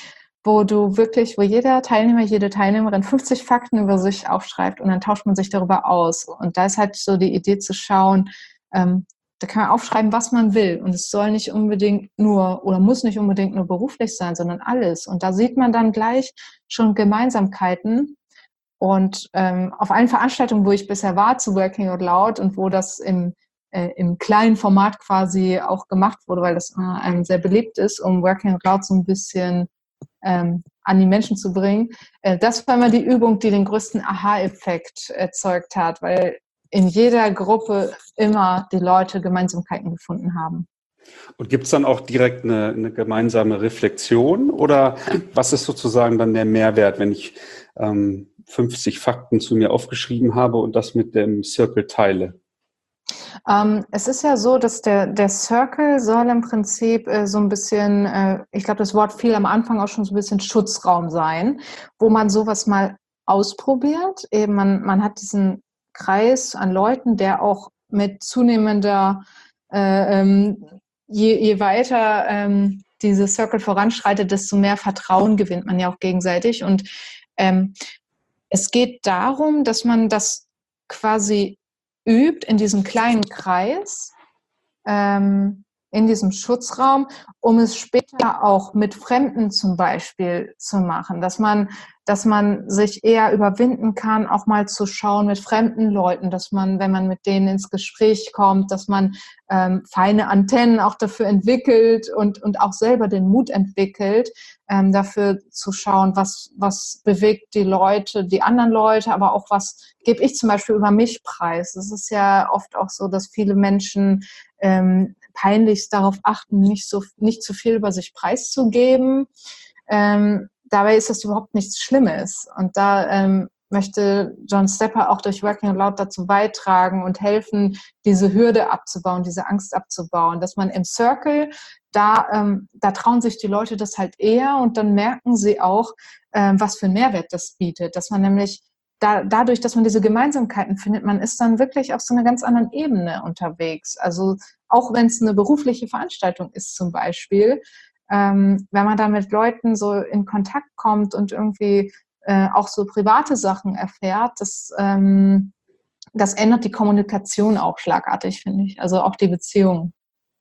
wo du wirklich, wo jeder Teilnehmer, jede Teilnehmerin fünfzig Fakten über sich aufschreibt und dann tauscht man sich darüber aus. Und da ist halt so die Idee zu schauen, ähm, da kann man aufschreiben, was man will. Und es soll nicht unbedingt nur oder muss nicht unbedingt nur beruflich sein, sondern alles. Und da sieht man dann gleich schon Gemeinsamkeiten. Und ähm, auf allen Veranstaltungen, wo ich bisher war zu Working Out Loud und wo das im, äh, im kleinen Format quasi auch gemacht wurde, weil das äh, einem sehr beliebt ist, um Working Out Loud so ein bisschen ähm, an die Menschen zu bringen. Äh, das war immer die Übung, die den größten Aha-Effekt erzeugt hat, weil in jeder Gruppe immer die Leute Gemeinsamkeiten gefunden haben. Und gibt es dann auch direkt eine, eine gemeinsame Reflexion oder was ist sozusagen dann der Mehrwert, wenn ich ähm, fünfzig Fakten zu mir aufgeschrieben habe und das mit dem Circle teile? Ähm, es ist ja so, dass der, der Circle soll im Prinzip äh, so ein bisschen, äh, ich glaube, das Wort fiel am Anfang auch schon so ein bisschen Schutzraum sein, wo man sowas mal ausprobiert. Eben man, man hat diesen Kreis an Leuten, der auch mit zunehmender, äh, ähm, je, je weiter ähm, diese Circle voranschreitet, desto mehr Vertrauen gewinnt man ja auch gegenseitig. Und ähm, es geht darum, dass man das quasi übt in diesem kleinen Kreis, ähm, in diesem Schutzraum, um es später auch mit Fremden zum Beispiel zu machen, dass man, dass man sich eher überwinden kann, auch mal zu schauen mit fremden Leuten, dass man, wenn man mit denen ins Gespräch kommt, dass man ähm, feine Antennen auch dafür entwickelt und, und auch selber den Mut entwickelt, ähm, dafür zu schauen, was, was bewegt die Leute, die anderen Leute, aber auch was gebe ich zum Beispiel über mich preis. Es ist ja oft auch so, dass viele Menschen ähm, peinlichst darauf achten, nicht so nicht zu viel über sich preiszugeben. Ähm, dabei ist das überhaupt nichts Schlimmes. Und da ähm, möchte John Stepper auch durch Working Out Loud dazu beitragen und helfen, diese Hürde abzubauen, diese Angst abzubauen, dass man im Circle, da, ähm, da trauen sich die Leute das halt eher und dann merken sie auch, ähm, was für einen Mehrwert das bietet, dass man nämlich Da, dadurch, dass man diese Gemeinsamkeiten findet, man ist dann wirklich auf so einer ganz anderen Ebene unterwegs. Also auch wenn es eine berufliche Veranstaltung ist zum Beispiel, ähm, wenn man da mit Leuten so in Kontakt kommt und irgendwie äh, auch so private Sachen erfährt, das, ähm, das ändert die Kommunikation auch schlagartig, finde ich. Also auch die Beziehung.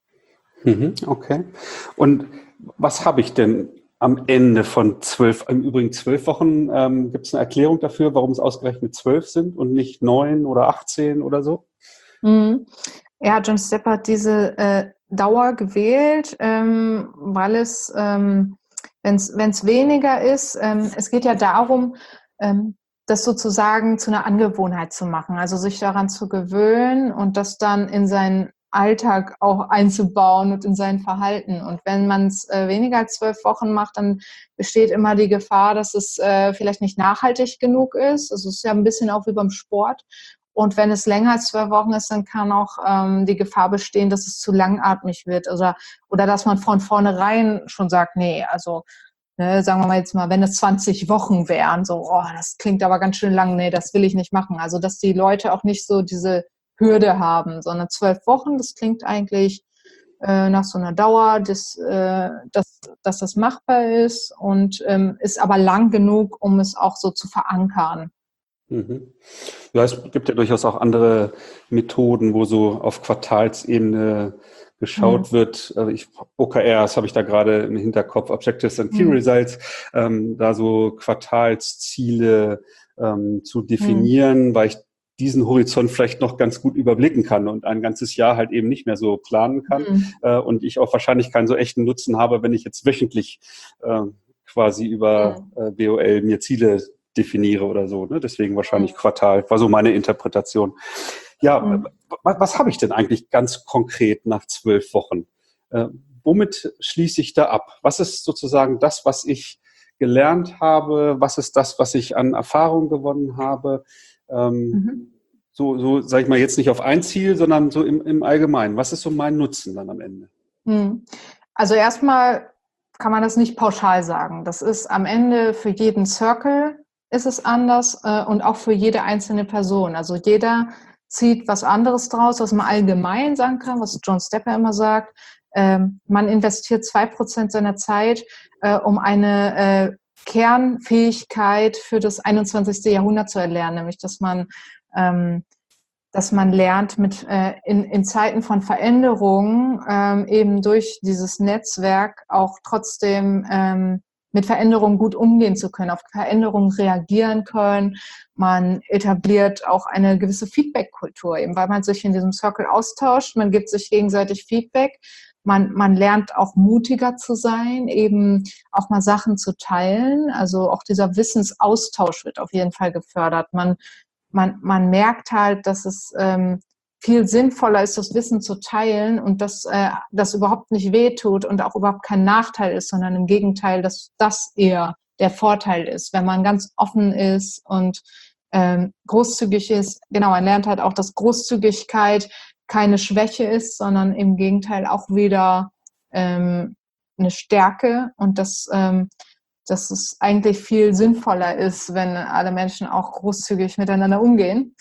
Mhm, okay. Und was habe ich denn am Ende von zwölf, im Übrigen zwölf Wochen, ähm, gibt es eine Erklärung dafür, warum es ausgerechnet zwölf sind und nicht neun oder achtzehn oder so? Mhm. Ja, John Stepper hat diese äh, Dauer gewählt, ähm, weil es, ähm, wenn es weniger ist, ähm, es geht ja darum, ähm, das sozusagen zu einer Angewohnheit zu machen, also sich daran zu gewöhnen und das dann in seinen Alltag auch einzubauen und in sein Verhalten. Und wenn man es äh, weniger als zwölf Wochen macht, dann besteht immer die Gefahr, dass es äh, vielleicht nicht nachhaltig genug ist. Also es ist ja ein bisschen auch wie beim Sport. Und wenn es länger als zwölf Wochen ist, dann kann auch ähm, die Gefahr bestehen, dass es zu langatmig wird. Oder, oder dass man von vornherein schon sagt, nee, also ne, sagen wir mal jetzt mal, wenn es zwanzig Wochen wären, so, oh, das klingt aber ganz schön lang, nee, das will ich nicht machen. Also dass die Leute auch nicht so diese Hürde haben, sondern zwölf Wochen, das klingt eigentlich äh, nach so einer Dauer, dass, äh, dass, dass das machbar ist und ähm, ist aber lang genug, um es auch so zu verankern. Mhm. Ja, es gibt ja durchaus auch andere Methoden, wo so auf Quartalsebene geschaut Mhm. wird. Also ich, O K Rs habe ich da gerade im Hinterkopf, Objectives and Key Mhm. Results, ähm, da so Quartalsziele ähm, zu Mhm. definieren, weil ich diesen Horizont vielleicht noch ganz gut überblicken kann und ein ganzes Jahr halt eben nicht mehr so planen kann. Mhm. Äh, und ich auch wahrscheinlich keinen so echten Nutzen habe, wenn ich jetzt wöchentlich äh, quasi über Mhm. äh, B O L mir Ziele definiere oder so. Ne? Deswegen wahrscheinlich Mhm. Quartal, war so meine Interpretation. Ja, Mhm. was, was habe ich denn eigentlich ganz konkret nach zwölf Wochen? Äh, womit schließe ich da ab? Was ist sozusagen das, was ich gelernt habe? Was ist das, was ich an Erfahrung gewonnen habe? Ähm, Mhm. so, so sage ich mal, jetzt nicht auf ein Ziel, sondern so im, im Allgemeinen. Was ist so mein Nutzen dann am Ende? Mhm. Also erstmal kann man das nicht pauschal sagen. Das ist am Ende für jeden Circle ist es anders äh, und auch für jede einzelne Person. Also jeder zieht was anderes draus, was man allgemein sagen kann, was John Stepper immer sagt. Ähm, man investiert zwei Prozent seiner Zeit, äh, um eine äh, Kernfähigkeit für das einundzwanzigste. Jahrhundert zu erlernen, nämlich dass man ähm, dass man lernt, mit äh, in, in Zeiten von Veränderungen ähm, eben durch dieses Netzwerk auch trotzdem ähm, mit Veränderungen gut umgehen zu können, auf Veränderungen reagieren können. Man etabliert auch eine gewisse Feedback-Kultur, eben weil man sich in diesem Circle austauscht, man gibt sich gegenseitig Feedback, man, man lernt auch mutiger zu sein, eben auch mal Sachen zu teilen. Also auch dieser Wissensaustausch wird auf jeden Fall gefördert. Man man, man merkt halt, dass es ähm, viel sinnvoller ist, das Wissen zu teilen und dass äh, das überhaupt nicht wehtut und auch überhaupt kein Nachteil ist, sondern im Gegenteil, dass das eher der Vorteil ist, wenn man ganz offen ist und ähm, großzügig ist. Genau, man lernt halt auch, dass Großzügigkeit keine Schwäche ist, sondern im Gegenteil auch wieder ähm, eine Stärke und das ähm, dass es eigentlich viel sinnvoller ist, wenn alle Menschen auch großzügig miteinander umgehen.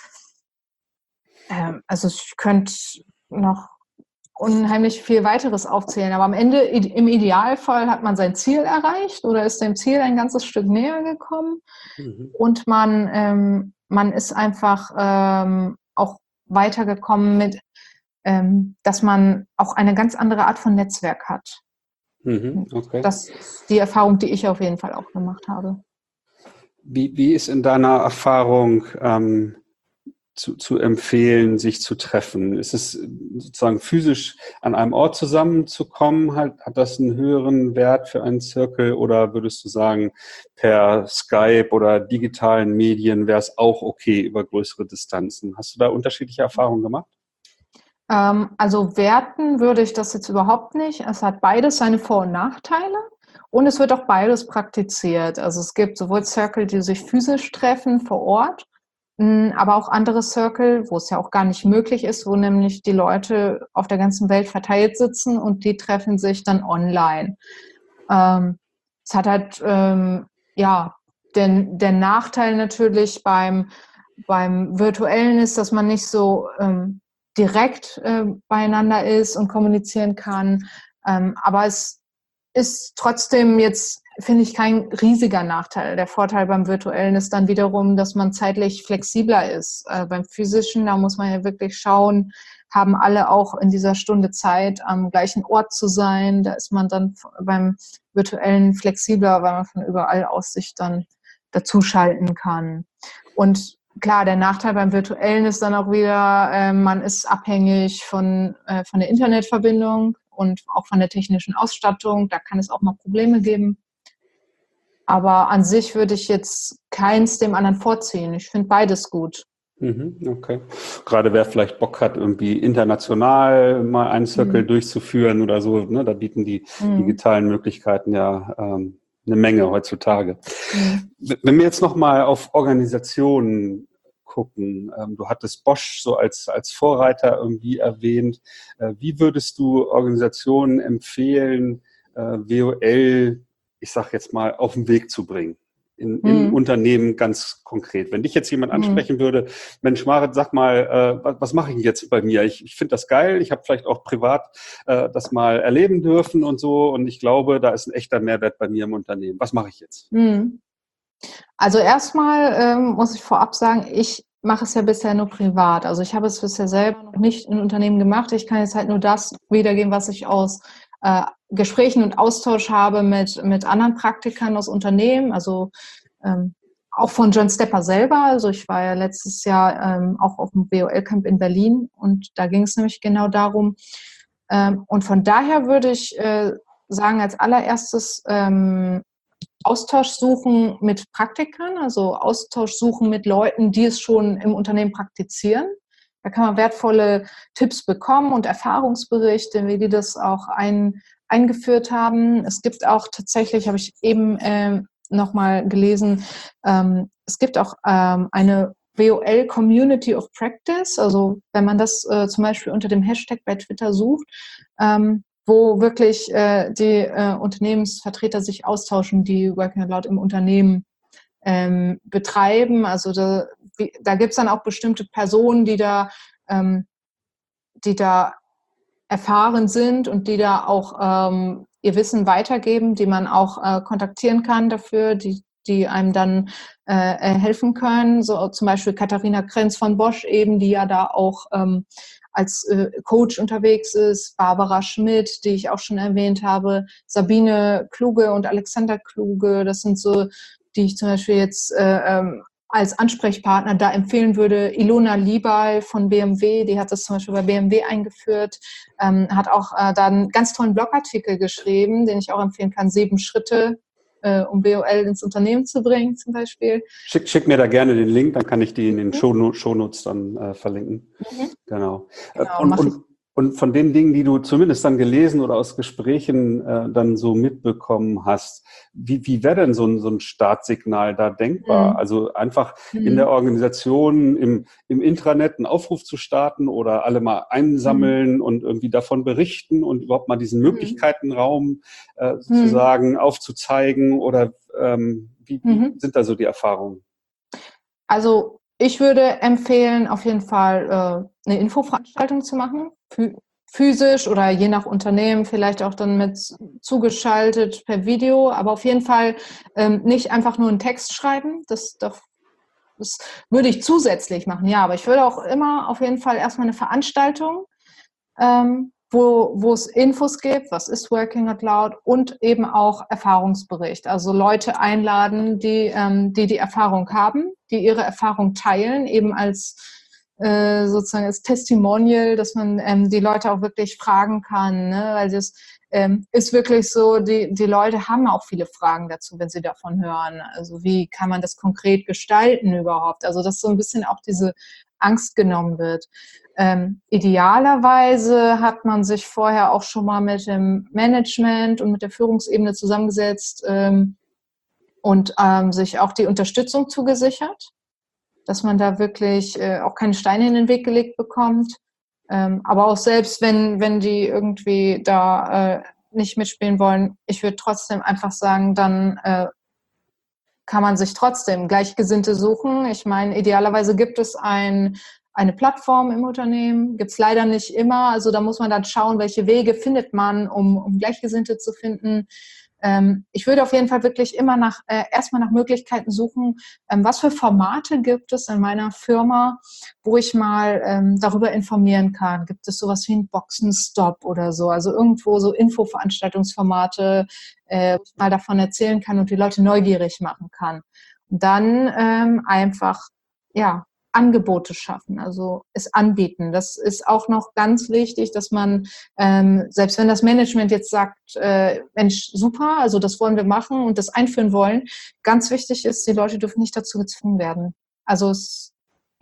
Ähm, also ich könnte noch unheimlich viel weiteres aufzählen, aber am Ende, im Idealfall, hat man sein Ziel erreicht oder ist dem Ziel ein ganzes Stück näher gekommen Mhm. und man, ähm, man ist einfach ähm, auch weitergekommen mit ähm, dass man auch eine ganz andere Art von Netzwerk hat. Mhm, okay. Das ist die Erfahrung, die ich auf jeden Fall auch gemacht habe. Wie, wie ist in deiner Erfahrung ähm, zu, zu empfehlen, sich zu treffen? Ist es sozusagen physisch an einem Ort zusammenzukommen? Halt, hat das einen höheren Wert für einen Circle oder würdest du sagen, per Skype oder digitalen Medien wäre es auch okay über größere Distanzen? Hast du da unterschiedliche Erfahrungen gemacht? Ähm, also werten würde ich das jetzt überhaupt nicht. Es hat beides seine Vor- und Nachteile. Und es wird auch beides praktiziert. Also es gibt sowohl Circle, die sich physisch treffen vor Ort, aber auch andere Circle, wo es ja auch gar nicht möglich ist, wo nämlich die Leute auf der ganzen Welt verteilt sitzen und die treffen sich dann online. Ähm, es hat halt, ähm, ja, den, der Nachteil natürlich beim, beim Virtuellen ist, dass man nicht so ähm, direkt äh, beieinander ist und kommunizieren kann. Ähm, aber es ist trotzdem jetzt, finde ich, kein riesiger Nachteil. Der Vorteil beim Virtuellen ist dann wiederum, dass man zeitlich flexibler ist. Äh, beim Physischen, da muss man ja wirklich schauen, haben alle auch in dieser Stunde Zeit, am gleichen Ort zu sein. Da ist man dann beim Virtuellen flexibler, weil man von überall aus sich dann dazuschalten kann. Und klar, der Nachteil beim Virtuellen ist dann auch wieder, äh, man ist abhängig von, äh, von der Internetverbindung und auch von der technischen Ausstattung. Da kann es auch mal Probleme geben. Aber an sich würde ich jetzt keins dem anderen vorziehen. Ich finde beides gut. Mhm, okay. Gerade wer vielleicht Bock hat, irgendwie international mal einen Circle mhm. durchzuführen oder so, ne, da bieten die mhm. digitalen Möglichkeiten ja ähm, eine Menge heutzutage. Mhm. Wenn wir jetzt nochmal auf Organisationen gucken, ähm, du hattest Bosch so als, als Vorreiter irgendwie erwähnt. Äh, wie würdest du Organisationen empfehlen, äh, W O L, ich sag jetzt mal, auf den Weg zu bringen? In, in hm. Unternehmen ganz konkret. Wenn dich jetzt jemand ansprechen hm. würde, Mensch, Marit, sag mal, äh, was, was mache ich jetzt bei mir? Ich, ich finde das geil, ich habe vielleicht auch privat äh, das mal erleben dürfen und so und ich glaube, da ist ein echter Mehrwert bei mir im Unternehmen. Was mache ich jetzt? Hm. Also erstmal ähm, muss ich vorab sagen, ich mache es ja bisher nur privat. Also ich habe es bisher selber noch nicht in Unternehmen gemacht. Ich kann jetzt halt nur das wiedergeben, was ich aus äh, Gesprächen und Austausch habe mit, mit anderen Praktikern aus Unternehmen, also ähm, auch von John Stepper selber. Also ich war ja letztes Jahr ähm, auch auf dem W O L-Camp in Berlin und da ging es nämlich genau darum. Ähm, und von daher würde ich äh, sagen, als allererstes ähm, Austausch suchen mit Praktikern, also Austausch suchen mit Leuten, die es schon im Unternehmen praktizieren. Da kann man wertvolle Tipps bekommen und Erfahrungsberichte, wie die das auch ein, eingeführt haben. Es gibt auch tatsächlich, habe ich eben ähm, nochmal gelesen, ähm, es gibt auch ähm, eine W O L Community of Practice, also wenn man das äh, zum Beispiel unter dem Hashtag bei Twitter sucht, ähm, wo wirklich äh, die äh, Unternehmensvertreter sich austauschen, die Working Out Loud im Unternehmen ähm, betreiben. Also da, da gibt es dann auch bestimmte Personen, die da, ähm, die da erfahren sind und die da auch ähm, ihr Wissen weitergeben, die man auch äh, kontaktieren kann dafür, die, die einem dann äh, helfen können. So zum Beispiel Katharina Krenz von Bosch eben, die ja da auch ähm, als äh, Coach unterwegs ist, Barbara Schmidt, die ich auch schon erwähnt habe, Sabine Kluge und Alexander Kluge, das sind so, die ich zum Beispiel jetzt äh, ähm, als Ansprechpartner da empfehlen würde. Ilona Liebal von B M W, die hat das zum Beispiel bei B M W eingeführt, ähm, hat auch äh, da einen ganz tollen Blogartikel geschrieben, den ich auch empfehlen kann, sieben Schritte, äh, um W O L ins Unternehmen zu bringen zum Beispiel. Schick, schick mir da gerne den Link, dann kann ich die in den mhm. Shownotes dann äh, verlinken. Mhm. Genau. genau und, und, und von den Dingen, die du zumindest dann gelesen oder aus Gesprächen äh, dann so mitbekommen hast, wie, wie wäre denn so ein, so ein Startsignal da denkbar? Mhm. Also einfach mhm. in der Organisation, im, im Intranet einen Aufruf zu starten oder alle mal einsammeln mhm. und irgendwie davon berichten und überhaupt mal diesen Möglichkeitenraum äh, sozusagen mhm. aufzuzeigen oder ähm, wie, wie mhm. sind da so die Erfahrungen? Also ich würde empfehlen, auf jeden Fall äh, eine Infoveranstaltung zu machen, physisch oder je nach Unternehmen vielleicht auch dann mit zugeschaltet per Video, aber auf jeden Fall ähm, nicht einfach nur einen Text schreiben, das, das, das würde ich zusätzlich machen, ja, aber ich würde auch immer auf jeden Fall erstmal eine Veranstaltung ähm, wo, wo es Infos gibt, was ist Working Out Loud und eben auch Erfahrungsbericht. Also Leute einladen, die, ähm, die die Erfahrung haben, die ihre Erfahrung teilen, eben als äh, sozusagen als Testimonial, dass man ähm, die Leute auch wirklich fragen kann, ne? Weil das ähm, ist wirklich so, die, die Leute haben auch viele Fragen dazu, wenn sie davon hören. Also wie kann man das konkret gestalten überhaupt? Also dass so ein bisschen auch diese Angst genommen wird. Ähm, idealerweise hat man sich vorher auch schon mal mit dem Management und mit der Führungsebene zusammengesetzt ähm, und ähm, sich auch die Unterstützung zugesichert, dass man da wirklich äh, auch keine Steine in den Weg gelegt bekommt. Ähm, aber auch selbst, wenn, wenn die irgendwie da äh, nicht mitspielen wollen, ich würde trotzdem einfach sagen, dann äh, kann man sich trotzdem Gleichgesinnte suchen. Ich meine, idealerweise gibt es ein, eine Plattform im Unternehmen, gibt es leider nicht immer. Also da muss man dann schauen, welche Wege findet man, um, um Gleichgesinnte zu finden. Ähm, ich würde auf jeden Fall wirklich immer nach, äh, erstmal nach Möglichkeiten suchen, ähm, was für Formate gibt es in meiner Firma, wo ich mal ähm, darüber informieren kann. Gibt es sowas wie einen Boxenstopp oder so? Also irgendwo so Infoveranstaltungsformate, äh, wo ich mal davon erzählen kann und die Leute neugierig machen kann. Und dann ähm, einfach, ja, Angebote schaffen, also es anbieten. Das ist auch noch ganz wichtig, dass man, ähm, selbst wenn das Management jetzt sagt, äh, Mensch, super, also das wollen wir machen und das einführen wollen, ganz wichtig ist, die Leute dürfen nicht dazu gezwungen werden. Also es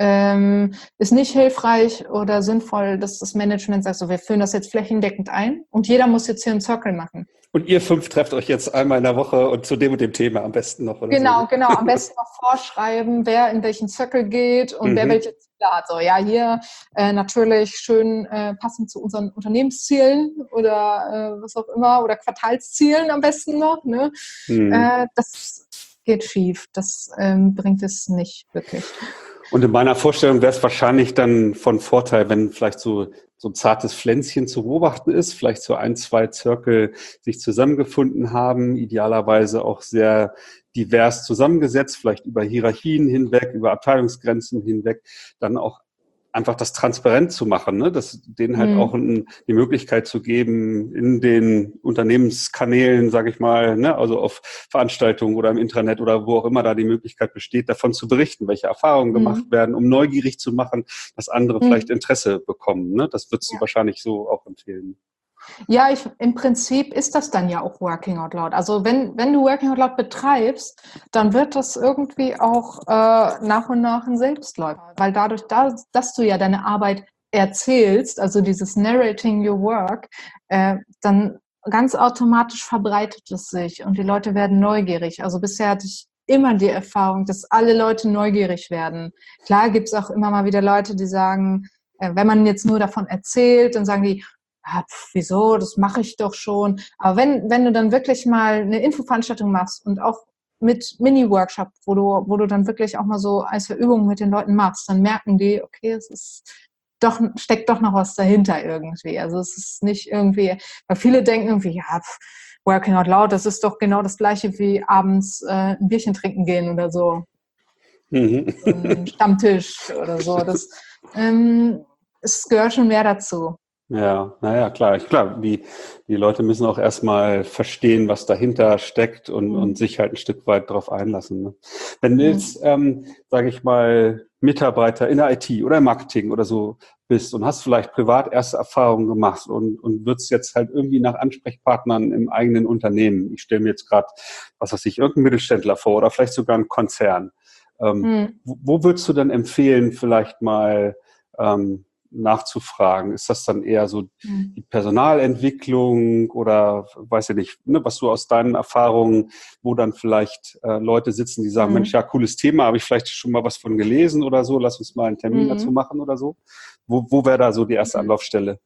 ähm, ist nicht hilfreich oder sinnvoll, dass das Management sagt, so wir führen das jetzt flächendeckend ein und jeder muss jetzt hier einen Circle machen. Und ihr fünf trefft euch jetzt einmal in der Woche und zu dem und dem Thema am besten noch, oder Genau, so? genau. Am besten noch vorschreiben, wer in welchen Circle geht und Mhm. wer welche Ziele hat. So, ja, hier äh, natürlich schön äh, passend zu unseren Unternehmenszielen oder äh, was auch immer oder Quartalszielen am besten noch. Ne? Mhm. Äh, das geht schief. Das ähm, bringt es nicht wirklich. Und in meiner Vorstellung wäre es wahrscheinlich dann von Vorteil, wenn vielleicht so, so ein zartes Pflänzchen zu beobachten ist, vielleicht so ein, zwei Zirkel sich zusammengefunden haben, idealerweise auch sehr divers zusammengesetzt, vielleicht über Hierarchien hinweg, über Abteilungsgrenzen hinweg, dann auch einfach das transparent zu machen, ne? Das denen halt Mhm. auch ein, die Möglichkeit zu geben, in den Unternehmenskanälen, sage ich mal, ne? Also auf Veranstaltungen oder im Intranet oder wo auch immer da die Möglichkeit besteht, davon zu berichten, welche Erfahrungen gemacht Mhm. werden, um neugierig zu machen, dass andere Mhm. vielleicht Interesse bekommen. Ne? Das würdest du Ja. wahrscheinlich so auch empfehlen. Ja, ich, im Prinzip ist das dann ja auch Working Out Loud. Also wenn, wenn du Working Out Loud betreibst, dann wird das irgendwie auch äh, nach und nach ein Selbstläufer. Weil dadurch, da, dass du ja deine Arbeit erzählst, also dieses Narrating Your Work, äh, dann ganz automatisch verbreitet es sich und die Leute werden neugierig. Also bisher hatte ich immer die Erfahrung, dass alle Leute neugierig werden. Klar gibt es auch immer mal wieder Leute, die sagen, äh, wenn man jetzt nur davon erzählt, dann sagen die, ah, pf, wieso, das mache ich doch schon. Aber wenn, wenn du dann wirklich mal eine Infoveranstaltung machst und auch mit Mini-Workshop, wo du, wo du dann wirklich auch mal so ein, zwei Übungen mit den Leuten machst, dann merken die, okay, es ist doch, steckt doch noch was dahinter irgendwie. Also es ist nicht irgendwie, weil viele denken irgendwie, ja, pf, Working Out Loud, das ist doch genau das Gleiche wie abends äh, ein Bierchen trinken gehen oder so. Mhm. So ein Stammtisch oder so. Das, ähm, es gehört schon mehr dazu. Ja, naja, klar. Ich, klar, die, die Leute müssen auch erstmal verstehen, was dahinter steckt und, Mhm. und sich halt ein Stück weit darauf einlassen. Ne? Wenn du Mhm. jetzt, ähm, sage ich mal, Mitarbeiter in der I T oder im Marketing oder so bist und hast vielleicht privat erste Erfahrungen gemacht und, und würdest jetzt halt irgendwie nach Ansprechpartnern im eigenen Unternehmen, ich stelle mir jetzt gerade, was weiß ich, irgendeinen Mittelständler vor oder vielleicht sogar einen Konzern. Ähm, Mhm. wo, wo würdest du denn empfehlen, vielleicht mal ähm, nachzufragen? Ist das dann eher so die Personalentwicklung oder weiß ich nicht, ne, was du aus deinen Erfahrungen, wo dann vielleicht äh, Leute sitzen, die sagen, Mhm. Mensch, ja, cooles Thema, habe ich vielleicht schon mal was von gelesen oder so, lass uns mal einen Termin Mhm. dazu machen oder so. Wo, wo wäre da so die erste Mhm. Anlaufstelle?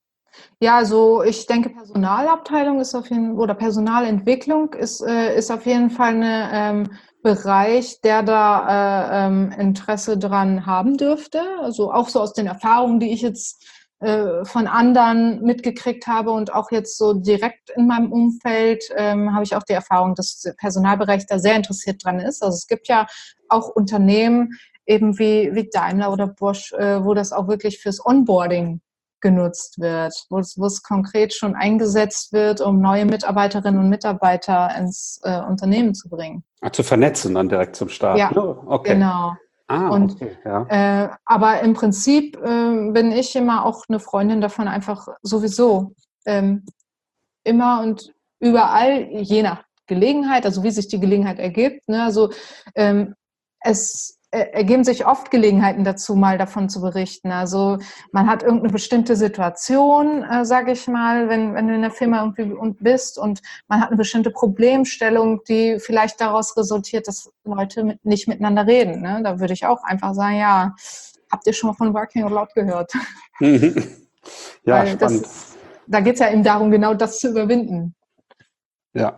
Ja, also ich denke, Personalabteilung ist auf jeden oder Personalentwicklung ist, äh, ist auf jeden Fall ein ähm, Bereich, der da äh, ähm, Interesse dran haben dürfte. Also auch so aus den Erfahrungen, die ich jetzt äh, von anderen mitgekriegt habe und auch jetzt so direkt in meinem Umfeld ähm, habe ich auch die Erfahrung, dass der Personalbereich da sehr interessiert dran ist. Also es gibt ja auch Unternehmen, eben wie, wie Daimler oder Bosch, äh, wo das auch wirklich fürs Onboarding genutzt wird, wo es, wo es konkret schon eingesetzt wird, um neue Mitarbeiterinnen und Mitarbeiter ins äh, Unternehmen zu bringen. Ah, zu vernetzen dann direkt zum Start. Ja, Ne? Okay. genau. Ah, Und, okay, ja. äh, aber im Prinzip äh, bin ich immer auch eine Freundin davon, einfach sowieso ähm, immer und überall, je nach Gelegenheit, also wie sich die Gelegenheit ergibt. Ne? Also ähm, es äh, ergeben sich oft Gelegenheiten dazu, mal davon zu berichten. Also man hat irgendeine bestimmte Situation, äh, sage ich mal, wenn, wenn du in der Firma irgendwie bist und man hat eine bestimmte Problemstellung, die vielleicht daraus resultiert, dass Leute mit, nicht miteinander reden. Ne? Da würde ich auch einfach sagen, ja, habt ihr schon mal von Working Out Loud gehört? Mhm. Ja, Weil spannend. das ist, da geht es ja eben darum, genau das zu überwinden. Ja.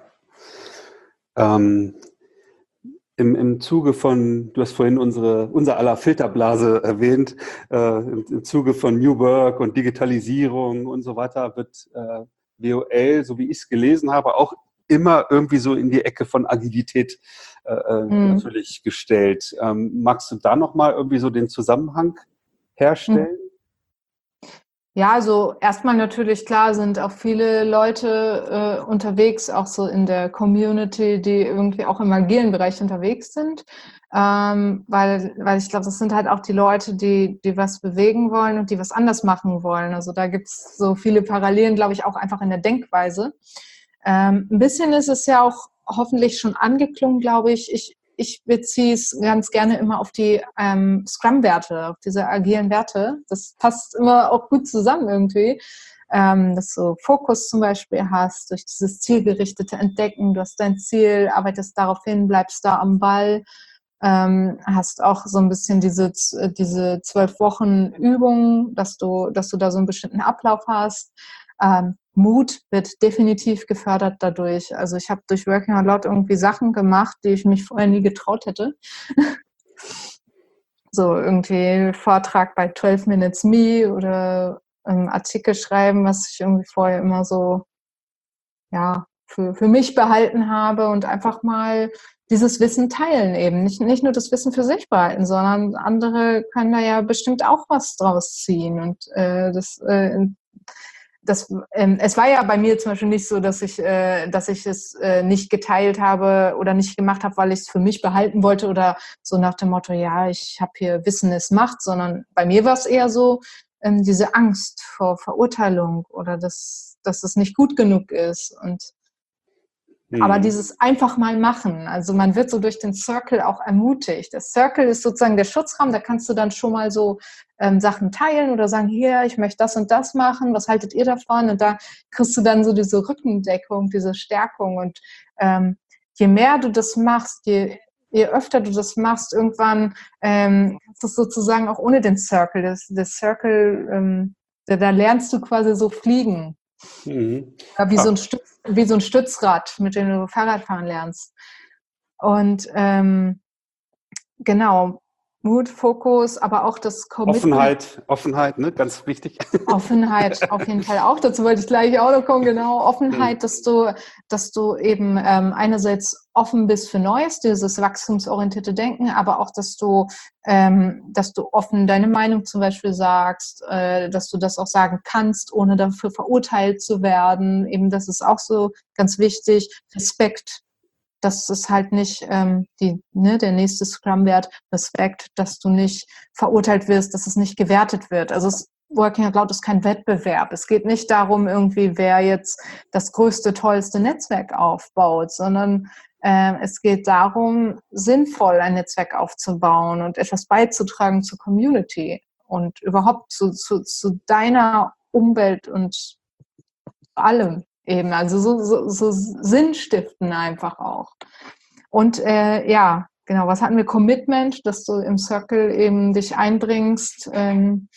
Ähm, im, Im Zuge von, du hast vorhin unsere, unser aller Filterblase erwähnt, äh, im, im Zuge von New Work und Digitalisierung und so weiter wird äh, W O L, so wie ich es gelesen habe, auch immer irgendwie so in die Ecke von Agilität äh, mhm. natürlich gestellt. Ähm, magst du da nochmal irgendwie so den Zusammenhang herstellen? Mhm. Ja, also erstmal natürlich klar sind auch viele Leute äh, unterwegs, auch so in der Community, die irgendwie auch im agilen Bereich unterwegs sind, ähm, weil, weil ich glaube, das sind halt auch die Leute, die, die was bewegen wollen und die was anders machen wollen. Also da gibt's so viele Parallelen, glaube ich, auch einfach in der Denkweise. Ähm, ein bisschen ist es ja auch hoffentlich schon angeklungen, glaube ich. Ich Ich beziehe es ganz gerne immer auf die ähm, Scrum-Werte, auf diese agilen Werte. Das passt immer auch gut zusammen irgendwie, ähm, dass du Fokus zum Beispiel hast, durch dieses zielgerichtete Entdecken. Du hast dein Ziel, arbeitest darauf hin, bleibst da am Ball, ähm, hast auch so ein bisschen diese diese zwölf Wochen Übung, dass du, dass du da so einen bestimmten Ablauf hast. Ähm, Mut wird definitiv gefördert dadurch. Also ich habe durch Working Out Loud irgendwie Sachen gemacht, die ich mich vorher nie getraut hätte. So irgendwie Vortrag bei zwölf Minutes Me oder ähm, Artikel schreiben, was ich irgendwie vorher immer so ja für, für mich behalten habe und einfach mal dieses Wissen teilen eben. Nicht, nicht nur das Wissen für sich behalten, sondern andere können da ja bestimmt auch was draus ziehen. Und äh, das äh, Das, ähm, es war ja bei mir zum Beispiel nicht so, dass ich, äh, dass ich es äh, nicht geteilt habe oder nicht gemacht habe, weil ich es für mich behalten wollte oder so nach dem Motto, ja, ich habe hier Wissen, es macht, sondern bei mir war es eher so, ähm, diese Angst vor Verurteilung oder dass, dass es nicht gut genug ist. Und hm. Aber dieses einfach mal machen, also man wird so durch den Circle auch ermutigt. Der Circle ist sozusagen der Schutzraum, da kannst du dann schon mal so ähm, Sachen teilen oder sagen, hier, ich möchte das und das machen, was haltet ihr davon? Und da kriegst du dann so diese Rückendeckung, diese Stärkung. Und ähm, je mehr du das machst, je, je öfter du das machst, irgendwann ähm, kannst du es sozusagen auch ohne den Circle. Das, das Circle, ähm, da, da lernst du quasi so fliegen. Mhm. Wie, so ein Stütz, wie so ein Stützrad, mit dem du Fahrrad fahren lernst. Und ähm, genau, Mut, Fokus, aber auch das Commitment. Offenheit, Offenheit, ne? Ganz wichtig. Offenheit, auf jeden Fall auch. Dazu wollte ich gleich auch noch kommen, genau. Offenheit, dass du, dass du eben ähm, einerseits offen bist für Neues, dieses wachstumsorientierte Denken, aber auch, dass du, ähm, dass du offen deine Meinung zum Beispiel sagst, äh, dass du das auch sagen kannst, ohne dafür verurteilt zu werden. Eben, das ist auch so ganz wichtig. Respekt. Das ist halt nicht ähm, die, ne, der nächste Scrum-Wert, Respekt, dass du nicht verurteilt wirst, dass es nicht gewertet wird. Also es, Working Out Loud ist kein Wettbewerb. Es geht nicht darum, irgendwie, wer jetzt das größte, tollste Netzwerk aufbaut, sondern äh, es geht darum, sinnvoll ein Netzwerk aufzubauen und etwas beizutragen zur Community und überhaupt zu, zu, zu deiner Umwelt und allem. Eben, also so, so, so Sinnstiften einfach auch. Und äh, ja, genau, was hatten wir? Commitment, dass du im Circle eben dich einbringst ähm,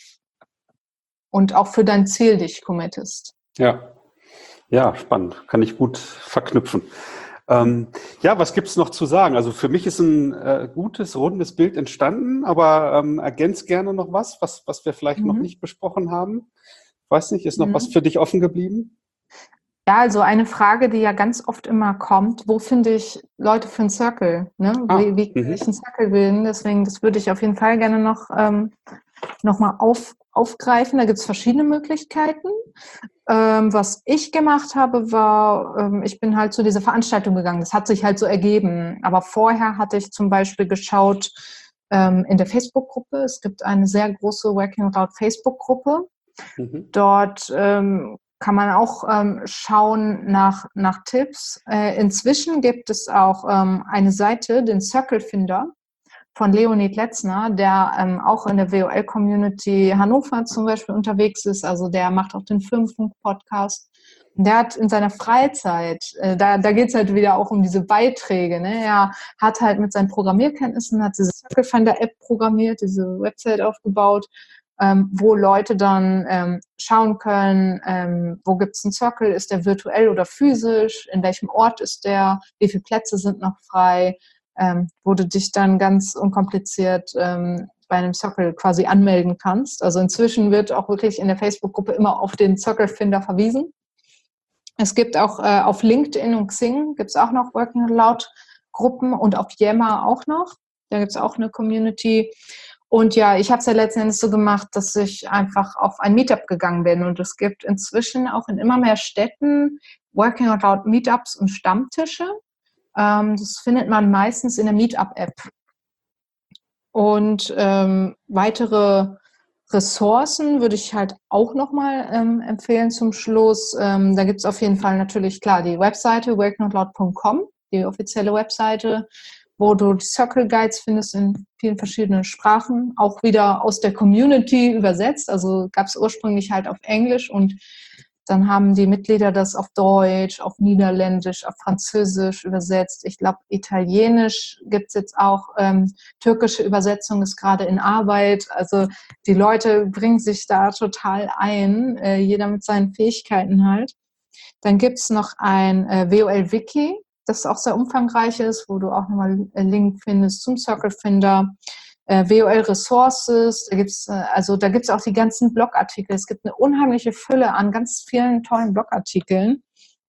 und auch für dein Ziel dich committest. Ja, ja, spannend. Kann ich gut verknüpfen. Ähm, ja, was gibt's noch zu sagen? Also für mich ist ein äh, gutes, rundes Bild entstanden, aber ähm, ergänzt gerne noch was, was, was wir vielleicht mhm. noch nicht besprochen haben. Weiß nicht, ist noch mhm. was für dich offen geblieben? Ja, also eine Frage, die ja ganz oft immer kommt, wo finde ich Leute für einen Circle? Ne? Ah, wie wie kann ich einen Circle bilden? Deswegen, das würde ich auf jeden Fall gerne noch ähm, nochmal auf, aufgreifen. Da gibt es verschiedene Möglichkeiten. Ähm, was ich gemacht habe, war, ähm, ich bin halt zu dieser Veranstaltung gegangen. Das hat sich halt so ergeben. Aber vorher hatte ich zum Beispiel geschaut ähm, in der Facebook-Gruppe. Es gibt eine sehr große Working Out Loud Facebook-Gruppe. Mhm. Dort ähm, kann man auch ähm, schauen nach, nach Tipps. Äh, inzwischen gibt es auch ähm, eine Seite, den Circle Finder von Leonid Letzner, der ähm, auch in der W O L-Community Hannover zum Beispiel unterwegs ist. Also der macht auch den Firmenfunk-Podcast. Der hat in seiner Freizeit, äh, da, da geht es halt wieder auch um diese Beiträge. Ne? Er hat halt mit seinen Programmierkenntnissen, hat diese Circle Finder-App programmiert, diese Website aufgebaut, Ähm, wo Leute dann ähm, schauen können, ähm, wo gibt es einen Circle, ist der virtuell oder physisch, in welchem Ort ist der, wie viele Plätze sind noch frei, ähm, wo du dich dann ganz unkompliziert ähm, bei einem Circle quasi anmelden kannst. Also inzwischen wird auch wirklich in der Facebook-Gruppe immer auf den Circle-Finder verwiesen. Es gibt auch äh, auf LinkedIn und Xing gibt es auch noch Working Out Loud Gruppen und auf Yammer auch noch. Da gibt es auch eine Community. Und ja, ich habe es ja letzten Endes so gemacht, dass ich einfach auf ein Meetup gegangen bin. Und es gibt inzwischen auch in immer mehr Städten Working Out Loud Meetups und Stammtische. Ähm, das findet man meistens in der Meetup-App. Und ähm, weitere Ressourcen würde ich halt auch nochmal ähm, empfehlen zum Schluss. Ähm, da gibt es auf jeden Fall natürlich, klar, die Webseite working out loud punkt com, die offizielle Webseite, wo du die Circle Guides findest in vielen verschiedenen Sprachen, auch wieder aus der Community übersetzt. Also gab es ursprünglich halt auf Englisch und dann haben die Mitglieder das auf Deutsch, auf Niederländisch, auf Französisch übersetzt. Ich glaube, Italienisch gibt es jetzt auch. Ähm, türkische Übersetzung ist gerade in Arbeit. Also die Leute bringen sich da total ein, äh, jeder mit seinen Fähigkeiten halt. Dann gibt es noch ein äh, W O L-Wiki, das auch sehr umfangreich ist, wo du auch nochmal einen Link findest zum Circle Finder. Äh, W O L Resources, da gibt's äh, also da gibt's auch die ganzen Blogartikel. Es gibt eine unheimliche Fülle an ganz vielen tollen Blogartikeln.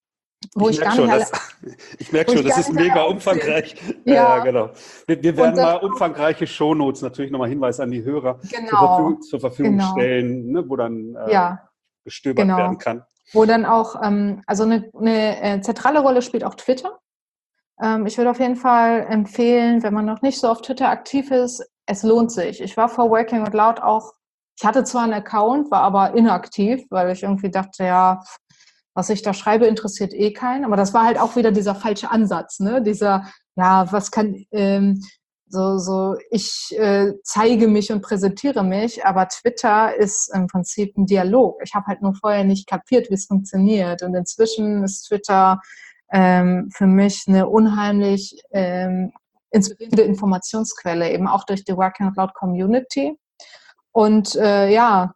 Wo ich, ich merke schon, alle, das, ich merk schon, das ist mega umfangreich. Ja, ja, genau. Wir, wir werden mal umfangreiche Shownotes, natürlich nochmal Hinweis an die Hörer, genau, zur Verfügung, zur Verfügung genau. stellen, ne, wo dann äh, ja, gestöbert genau. werden kann. Wo dann auch, ähm, also eine, eine äh, zentrale Rolle spielt auch Twitter. Ähm, ich würde auf jeden Fall empfehlen, wenn man noch nicht so auf Twitter aktiv ist, es lohnt sich. Ich war vor Working Out Loud auch, ich hatte zwar einen Account, war aber inaktiv, weil ich irgendwie dachte, ja, was ich da schreibe, interessiert eh keinen. Aber das war halt auch wieder dieser falsche Ansatz, ne? Dieser, ja, was kann, ähm, so, so, ich äh, zeige mich und präsentiere mich, aber Twitter ist im Prinzip ein Dialog. Ich habe halt nur vorher nicht kapiert, wie es funktioniert. Und inzwischen ist Twitter ähm, für mich eine unheimlich ähm, inspirierende Informationsquelle, eben auch durch die Working Out Loud Community. Und äh, ja,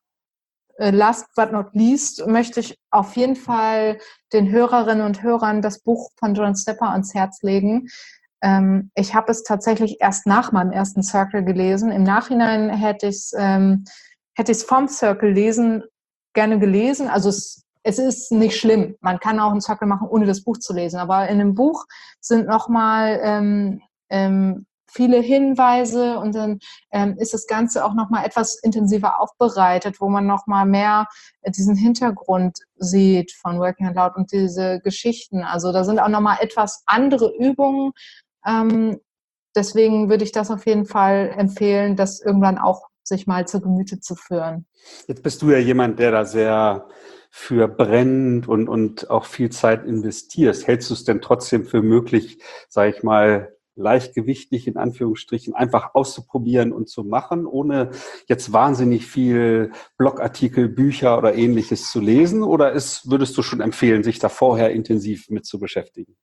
last but not least möchte ich auf jeden Fall den Hörerinnen und Hörern das Buch von John Stepper ans Herz legen. Ähm, ich habe es tatsächlich erst nach meinem ersten Circle gelesen. Im Nachhinein hätte ich es ähm, hätte ich es vom Circle lesen gerne gelesen. Also es, es ist nicht schlimm. Man kann auch einen Circle machen, ohne das Buch zu lesen. Aber in dem Buch sind nochmal ähm, ähm, viele Hinweise und dann ähm, ist das Ganze auch nochmal etwas intensiver aufbereitet, wo man nochmal mehr äh, diesen Hintergrund sieht von Working Out Loud und diese Geschichten. Also da sind auch nochmal etwas andere Übungen. Ähm, deswegen würde ich das auf jeden Fall empfehlen, das irgendwann auch sich mal zu Gemüte zu führen. Jetzt bist du ja jemand, der da sehr für brennt und, und auch viel Zeit investierst. Hältst du es denn trotzdem für möglich, sage ich mal, leichtgewichtig in Anführungsstrichen einfach auszuprobieren und zu machen, ohne jetzt wahnsinnig viel Blogartikel, Bücher oder Ähnliches zu lesen? Oder ist, würdest du schon empfehlen, sich da vorher intensiv mit zu beschäftigen?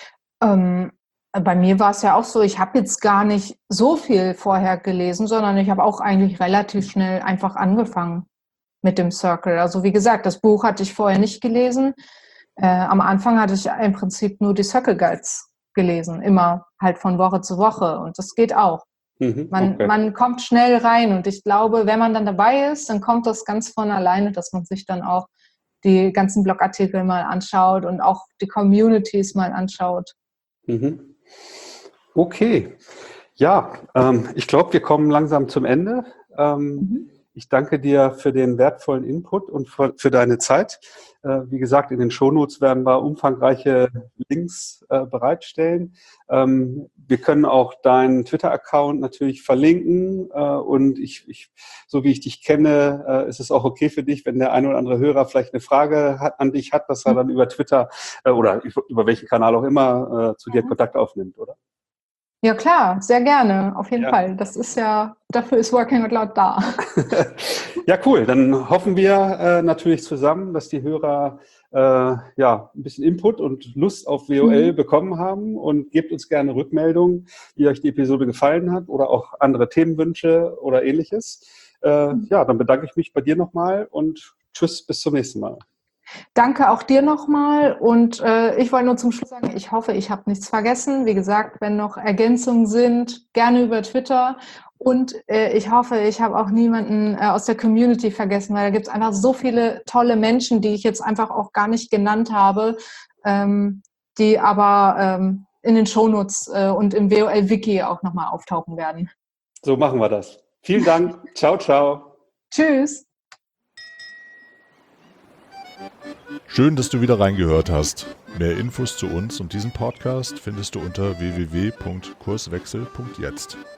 Ähm, bei mir war es ja auch so, ich habe jetzt gar nicht so viel vorher gelesen, sondern ich habe auch eigentlich relativ schnell einfach angefangen mit dem Circle. Also wie gesagt, das Buch hatte ich vorher nicht gelesen. Äh, am Anfang hatte ich im Prinzip nur die Circle Guides gelesen, immer halt von Woche zu Woche und das geht auch. Mhm, man, okay. man kommt schnell rein und ich glaube, wenn man dann dabei ist, dann kommt das ganz von alleine, dass man sich dann auch die ganzen Blogartikel mal anschaut und auch die Communities mal anschaut. Mhm. Okay, ja, ähm, ich glaube, wir kommen langsam zum Ende. Ähm, mhm. Ich danke dir für den wertvollen Input und für, für deine Zeit. Äh, wie gesagt, in den Shownotes werden wir umfangreiche Links äh, bereitstellen. Ähm, wir können auch deinen Twitter-Account natürlich verlinken. Äh, und ich, ich, so wie ich dich kenne, äh, ist es auch okay für dich, wenn der ein oder andere Hörer vielleicht eine Frage hat, an dich hat, dass er dann über Twitter äh, oder über welchen Kanal auch immer äh, zu dir Kontakt aufnimmt, oder? Ja klar, sehr gerne, auf jeden Ja. Fall. Das ist ja, dafür ist Working Out Loud da. Ja, cool. Dann hoffen wir äh, natürlich zusammen, dass die Hörer äh, ja ein bisschen Input und Lust auf W O L Mhm. bekommen haben, und gebt uns gerne Rückmeldungen, wie euch die Episode gefallen hat oder auch andere Themenwünsche oder ähnliches. Äh, ja, dann bedanke ich mich bei dir nochmal und tschüss, bis zum nächsten Mal. Danke auch dir nochmal, und äh, ich wollte nur zum Schluss sagen, ich hoffe, ich habe nichts vergessen. Wie gesagt, wenn noch Ergänzungen sind, gerne über Twitter, und äh, ich hoffe, ich habe auch niemanden äh, aus der Community vergessen, weil da gibt es einfach so viele tolle Menschen, die ich jetzt einfach auch gar nicht genannt habe, ähm, die aber ähm, in den Shownotes äh, und im W O L-Wiki auch nochmal auftauchen werden. So machen wir das. Vielen Dank. Ciao, ciao. Tschüss! Schön, dass du wieder reingehört hast. Mehr Infos zu uns und diesem Podcast findest du unter w w w punkt kurswechsel punkt jetzt.